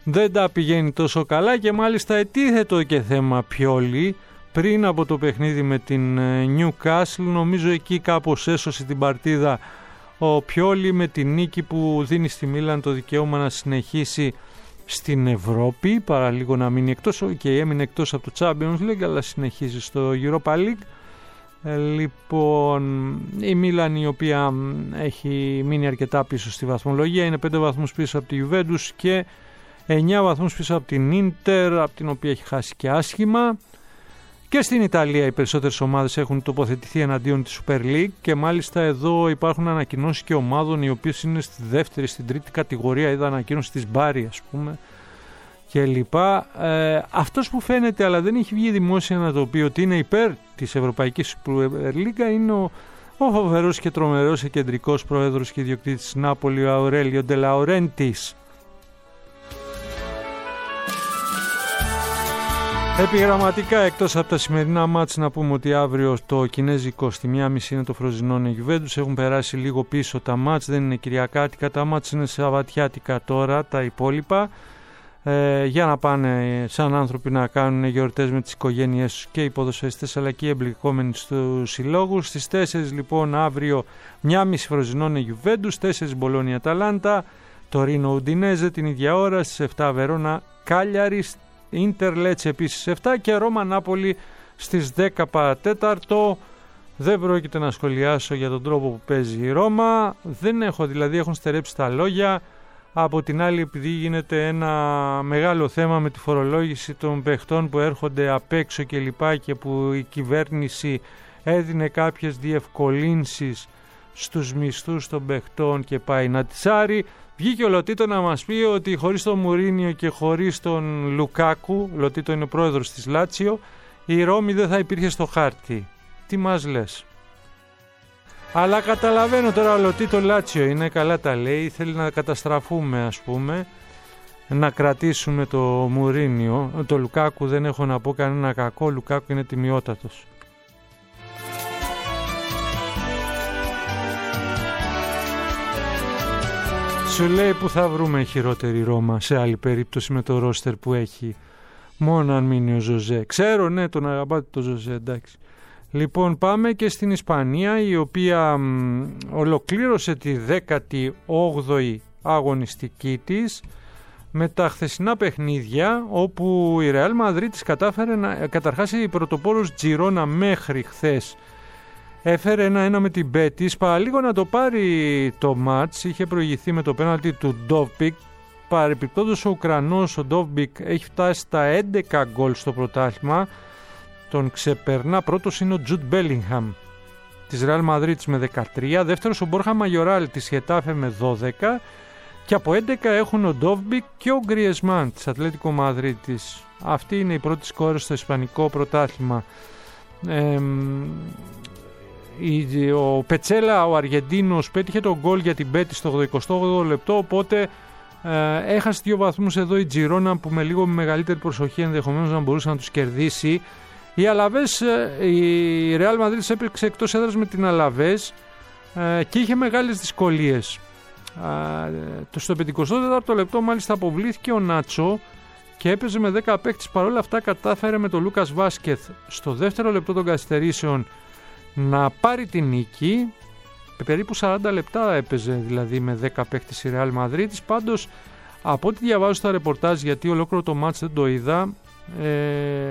Speaker 1: δεν τα πηγαίνει τόσο καλά και μάλιστα ετίθετο και θέμα Πιόλι πριν από το παιχνίδι με την Newcastle. Νομίζω εκεί κάπως έσωσε την παρτίδα ο Πιόλι με την νίκη που δίνει στη Μίλαν το δικαίωμα να συνεχίσει στην Ευρώπη, παρά λίγο να μείνει εκτός, και έμεινε εκτός από το Champions League, αλλά συνεχίζει στο Europa League. Ε, λοιπόν, η Μίλαν, η οποία έχει μείνει αρκετά πίσω στη βαθμολογία, είναι πέντε βαθμούς πίσω από τη Juventus και εννιά βαθμούς πίσω από την Inter, από την οποία έχει χάσει και άσχημα. Και στην Ιταλία οι περισσότερες ομάδες έχουν τοποθετηθεί εναντίον της Super League και μάλιστα εδώ υπάρχουν ανακοινώσεις και ομάδων οι οποίες είναι στη δεύτερη, στην τρίτη κατηγορία. Είδα ανακοίνωση της Μπάρι, ας πούμε, και λοιπά. Ε, αυτός που φαίνεται αλλά δεν έχει βγει δημόσια να το πει ότι είναι υπέρ της Ευρωπαϊκής Super League είναι ο, ο φοβερός και τρομερός κεντρικός πρόεδρος και ιδιοκτήτης της Νάπολη, ο Αουρέλιο Ντε Λαουρέντις. Επιγραμματικά, εκτός από τα σημερινά μάτς, να πούμε ότι αύριο το κινέζικο στη μία και μισή είναι το Φροζινόνε Γιουβέντους. Έχουν περάσει λίγο πίσω τα μάτς, δεν είναι κυριακάτικα, τα μάτς είναι σαββατιάτικα τώρα τα υπόλοιπα. Ε, για να πάνε σαν άνθρωποι να κάνουν γιορτές με τις οικογένειές τους και οι ποδοσφαιριστές αλλά και οι εμπλεκόμενοι στους συλλόγους. Στις τέσσερις λοιπόν αύριο μία και μισή Φροζινόνε Γιουβέντους, τέσσερις Μπολόνια Αταλάντα, Τωρίνο Ουντινέζε την ίδια ώρα, στις επτά Βερόνα Κάλιαρη, Ίντερ Λέτσε επίσης επτά και Ρώμα Νάπολη στις δέκα παρατέταρτο. Δεν πρόκειται να σχολιάσω για τον τρόπο που παίζει η Ρώμα, δεν έχω, δηλαδή έχουν στερέψει τα λόγια. Από την άλλη, επειδή γίνεται ένα μεγάλο θέμα με τη φορολόγηση των παιχτών που έρχονται απ' έξω και λοιπά και που η κυβέρνηση έδινε κάποιες διευκολύνσεις στους μισθούς των παιχτών και πάει να τσάρει, βγήκε ο Λοτίτο να μας πει ότι χωρίς τον Μουρίνιο και χωρίς τον Λουκάκου, Λοτίτο είναι ο πρόεδρος της Λάτσιο, η Ρώμη δεν θα υπήρχε στο χάρτη. Τι μας λες? Αλλά καταλαβαίνω τώρα, ο Λοτίτο Λάτσιο είναι, καλά τα λέει, θέλει να καταστραφούμε, ας πούμε, να κρατήσουμε το Μουρίνιο. Το Λουκάκου δεν έχω να πω κανένα κακό, ο Λουκάκου είναι τιμιότατος. Σου λέει που θα βρούμε χειρότερη Ρώμα σε άλλη περίπτωση με το ρόστερ που έχει, μόνο αν μείνει ο Ζωζέ. Ξέρω, ναι, τον αγαπάτε το Ζωζέ, εντάξει. Λοιπόν, πάμε και στην Ισπανία, η οποία μ, ολοκλήρωσε τη δέκατη όγδοη αγωνιστική της με τα χθεσινά παιχνίδια, όπου η Ρεάλ Μαδρίτης κατάφερε να, καταρχάς η πρωτοπόρος Τζιρόνα μέχρι χθες έφερε ένα-ένα με την Μπέτις, παραλίγο να το πάρει το μάτς, είχε προηγηθεί με το πέναλτι του Ντόβμπικ. Παρεπιπτόντως ο Ουκρανός, ο Ντόβμπικ, έχει φτάσει στα έντεκα γκολ στο πρωτάθλημα. Τον ξεπερνά, πρώτος είναι ο Τζουντ Μπέλιγχαμ της Ρεάλ Μαδρίτης με δεκατρία, δεύτερος ο Μπόρχα Μαγιοράλ της Χετάφε με δώδεκα και από έντεκα έχουν ο Ντόβμπικ και ο Γκριεσμάν της Ατλέτικο Μαδρίτης. Αυτή είναι η πρώτη σκόρες στο ισπανικό πρωτάθλημα. Ε, ο Πετσέλα, ο Αργεντίνος, πέτυχε τον γκολ για την Μπέτη στο εικοστό όγδοο λεπτό, οπότε ε, έχασε δύο βαθμούς εδώ η Τζιρόνα που με λίγο μεγαλύτερη προσοχή ενδεχομένως να μπορούσε να τους κερδίσει. Οι Αλαβές, η Ρεάλ Μαδρίτης έπαιξε εκτός έδρας με την Αλαβές ε, και είχε μεγάλες δυσκολίες. Ε, στο πενηκοστό τέταρτο λεπτό μάλιστα αποβλήθηκε ο Νάτσο και έπαιζε με δέκα παίκτες, παρόλα αυτά κατάφερε με τον Λούκας Βάσκεθ στο δεύτερο λεπτό των καθυστερήσεων να πάρει την νίκη. Περίπου σαράντα λεπτά έπαιζε δηλαδή με δέκα παίκτες η Ρεάλ Μαδρίτης. Πάντως, από ό,τι διαβάζω στα ρεπορτάζ, γιατί ολόκληρο το μάτς δεν το είδα, ε,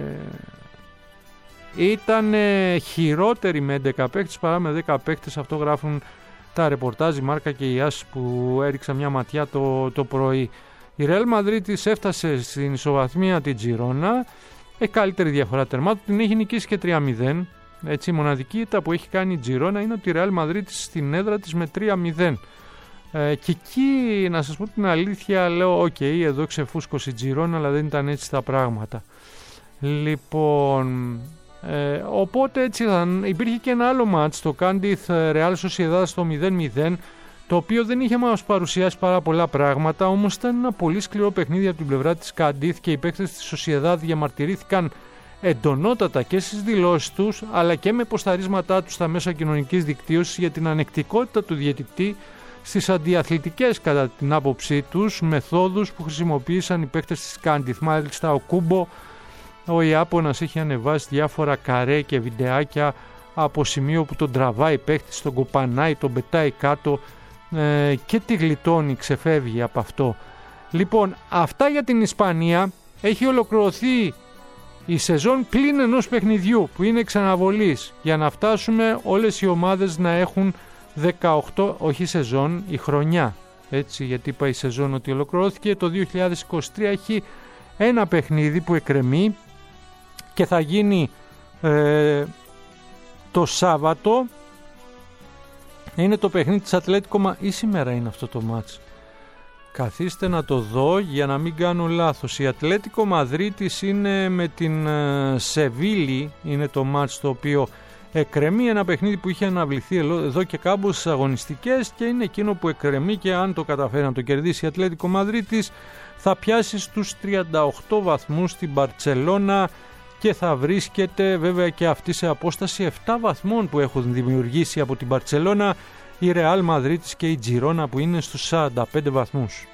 Speaker 1: ήταν χειρότερη με έντεκα παίκτες παρά με δέκα παίκτες. Αυτό γράφουν τα ρεπορτάζ, η Μάρκα και η Άς που έριξα μια ματιά το, το πρωί. Η Ρεάλ Μαδρίτης έφτασε στην ισοβαθμία την Τζιρόνα, έχει καλύτερη διαφορά τερμάτων, την έχει νικήσει και τρία μηδέν. Έτσι, η μοναδική ήττα που έχει κάνει η Τζιρόνα είναι ότι η Ρεάλ Μαδρίτης στην έδρα της με τρία μηδέν. Ε, και εκεί, να σας πω την αλήθεια, λέω οκ, okay, εδώ ξεφούσκωσε η Τζιρόνα, αλλά δεν ήταν έτσι τα πράγματα. Λοιπόν, ε, οπότε έτσι θα, υπήρχε και ένα άλλο μάτς, το Κάντιθ Ρεάλ Σοσιεδάδ στο μηδέν μηδέν, το οποίο δεν είχε μας παρουσιάσει πάρα πολλά πράγματα, όμως ήταν ένα πολύ σκληρό παιχνίδι από την πλευρά της Κάντιθ και οι παίκτες της Σοσιεδάδ διαμαρτυρήθηκαν εντονότατα και στις δηλώσεις τους, αλλά και με ποσταρίσματά τους στα μέσα κοινωνικής δικτύωσης για την ανεκτικότητα του διαιτητή στις αντιαθλητικές κατά την άποψή τους μεθόδους που χρησιμοποίησαν οι παίκτες της Κάντιθ. Μάλιστα ο Κούμπο, ο Ιάπωνας, έχει ανεβάσει διάφορα καρέ και βιντεάκια από σημείο που τον τραβάει παίκτης, τον κοπανάει, τον πετάει κάτω ε, και τη γλιτώνει, ξεφεύγει από αυτό. Λοιπόν, αυτά για την Ισπανία. Έχει ολοκληρωθεί η σεζόν πλην ενός παιχνιδιού που είναι εξαναβολής, για να φτάσουμε όλες οι ομάδες να έχουν δεκαοκτώ, όχι σεζόν, η χρονιά, έτσι, γιατί είπα η σεζόν ότι ολοκληρώθηκε. Το δύο χιλιάδες είκοσι τρία έχει ένα παιχνίδι που εκκρεμεί και θα γίνει ε, το Σάββατο. Είναι το παιχνίδι της Ατλέτικο Μα... ή σήμερα είναι αυτό το μάτς. Καθίστε να το δω για να μην κάνω λάθος. Η Ατλέτικο Μαδρίτης είναι με την Σεβίλη, είναι το μάτς το οποίο εκκρεμεί, ένα παιχνίδι που είχε αναβληθεί εδώ και κάμποσες αγωνιστικές και είναι εκείνο που εκκρεμεί, και αν το καταφέρει να το κερδίσει η Ατλέτικο Μαδρίτης θα πιάσει στους τριάντα οκτώ βαθμούς στην Μπαρτσελώνα και θα βρίσκεται βέβαια και αυτή σε απόσταση επτά βαθμών που έχουν δημιουργήσει από την Μπαρτσελώνα η Ρεάλ Μαδρίτης και η Τζιρόνα που είναι στους σαράντα πέντε βαθμούς.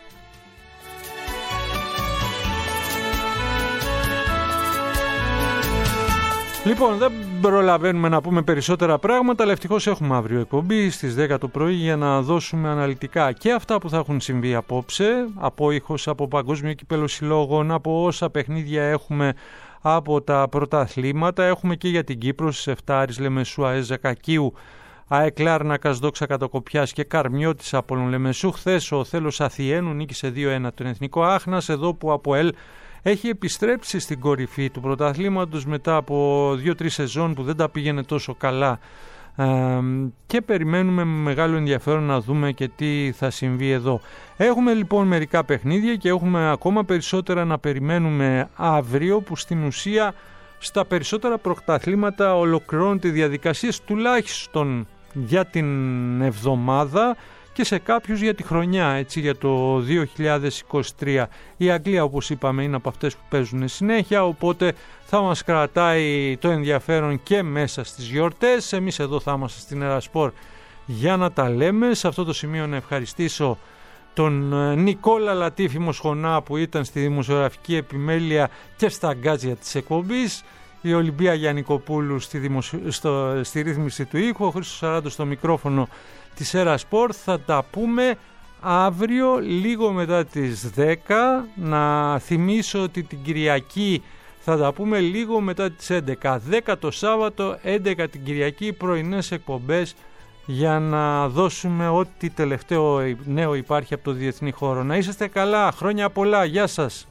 Speaker 1: Λοιπόν, δεν προλαβαίνουμε να πούμε περισσότερα πράγματα, αλλά ευτυχώς έχουμε αύριο εκπομπή στις δέκα το πρωί για να δώσουμε αναλυτικά και αυτά που θα έχουν συμβεί απόψε, από ήχος, από Παγκόσμιο Κύπελλο Συλλόγων, από όσα παιχνίδια έχουμε από τα πρωταθλήματα. Έχουμε και για την Κύπρο στις εφτά Άρης Λεμεσού, ΑΕΣ Ζακακίου, ΑΕΚ Λάρνακας Δόξα Κατοκοπιάς και Καρμιώτης Απόλλων Λεμεσού. Χθες ο Θέλος Αθιένου νίκησε δύο ένα τον Εθνικό Άχνας, εδώ που από ΕΛ έχει επιστρέψει στην κορυφή του πρωταθλήματος μετά από δύο τρεις σεζόν που δεν τα πήγαινε τόσο καλά, ε, και περιμένουμε με μεγάλο ενδιαφέρον να δούμε και τι θα συμβεί εδώ. Έχουμε λοιπόν μερικά παιχνίδια και έχουμε ακόμα περισσότερα να περιμένουμε αύριο, που στην ουσία στα περισσότερα πρωταθλήματα ολοκληρώνονται οι διαδικασίες τουλάχιστον για την εβδομάδα και σε κάποιους για τη χρονιά, έτσι, για το δύο χιλιάδες είκοσι τρία. Η Αγγλία, όπως είπαμε, είναι από αυτές που παίζουν συνέχεια, οπότε θα μας κρατάει το ενδιαφέρον και μέσα στις γιορτές. Εμείς εδώ θα είμαστε στην Ερασπορ για να τα λέμε. Σε αυτό το σημείο να ευχαριστήσω τον Νικόλα Λατίφη Μοσχονά που ήταν στη δημοσιογραφική επιμέλεια και στα γκάτζια της εκπομπής, η Ολυμπία Γιαννικοπούλου στη, δημοσιο... στο... στη ρύθμιση του ήχου, ο Χρήστος Σαράντος στο μικρόφωνο της Ερασπορ. Θα τα πούμε αύριο λίγο μετά τις δέκα. Να θυμίσω ότι την Κυριακή θα τα πούμε λίγο μετά τις έντεκα. δέκα το Σάββατο, έντεκα την Κυριακή, πρωινές εκπομπές για να δώσουμε ό,τι τελευταίο νέο υπάρχει από το διεθνή χώρο. Να είσαστε καλά, χρόνια πολλά, γεια σας.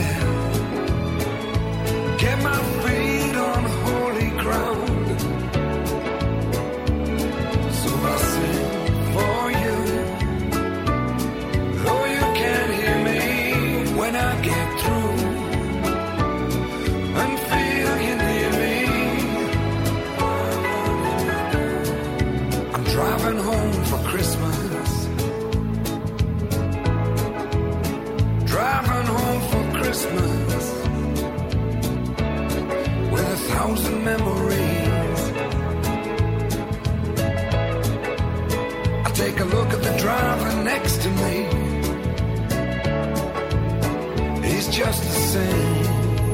Speaker 5: Get my feet on holy ground. thousand memories. I take a look at the driver next to me. He's just the same,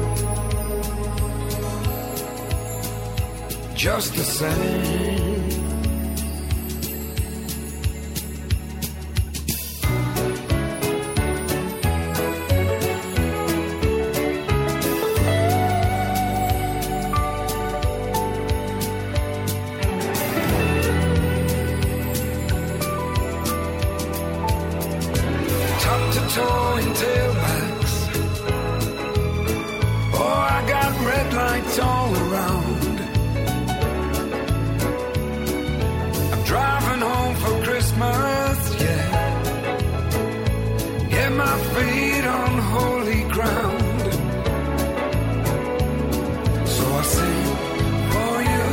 Speaker 5: just the same. Towing tailbacks. Oh, I got red lights all around. I'm driving home for Christmas, yeah. Get my feet on holy ground. So I sing for you,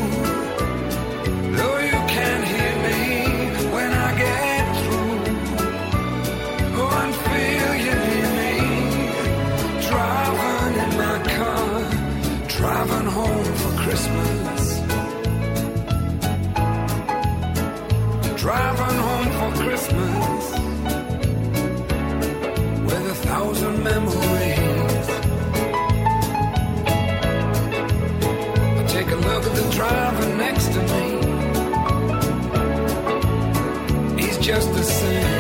Speaker 5: though you can't hear me when I get through. Go and feel you near me, driving in my car, driving home for Christmas, driving home for Christmas, with a thousand memories. I take a look at the driver next to me. He's just the same,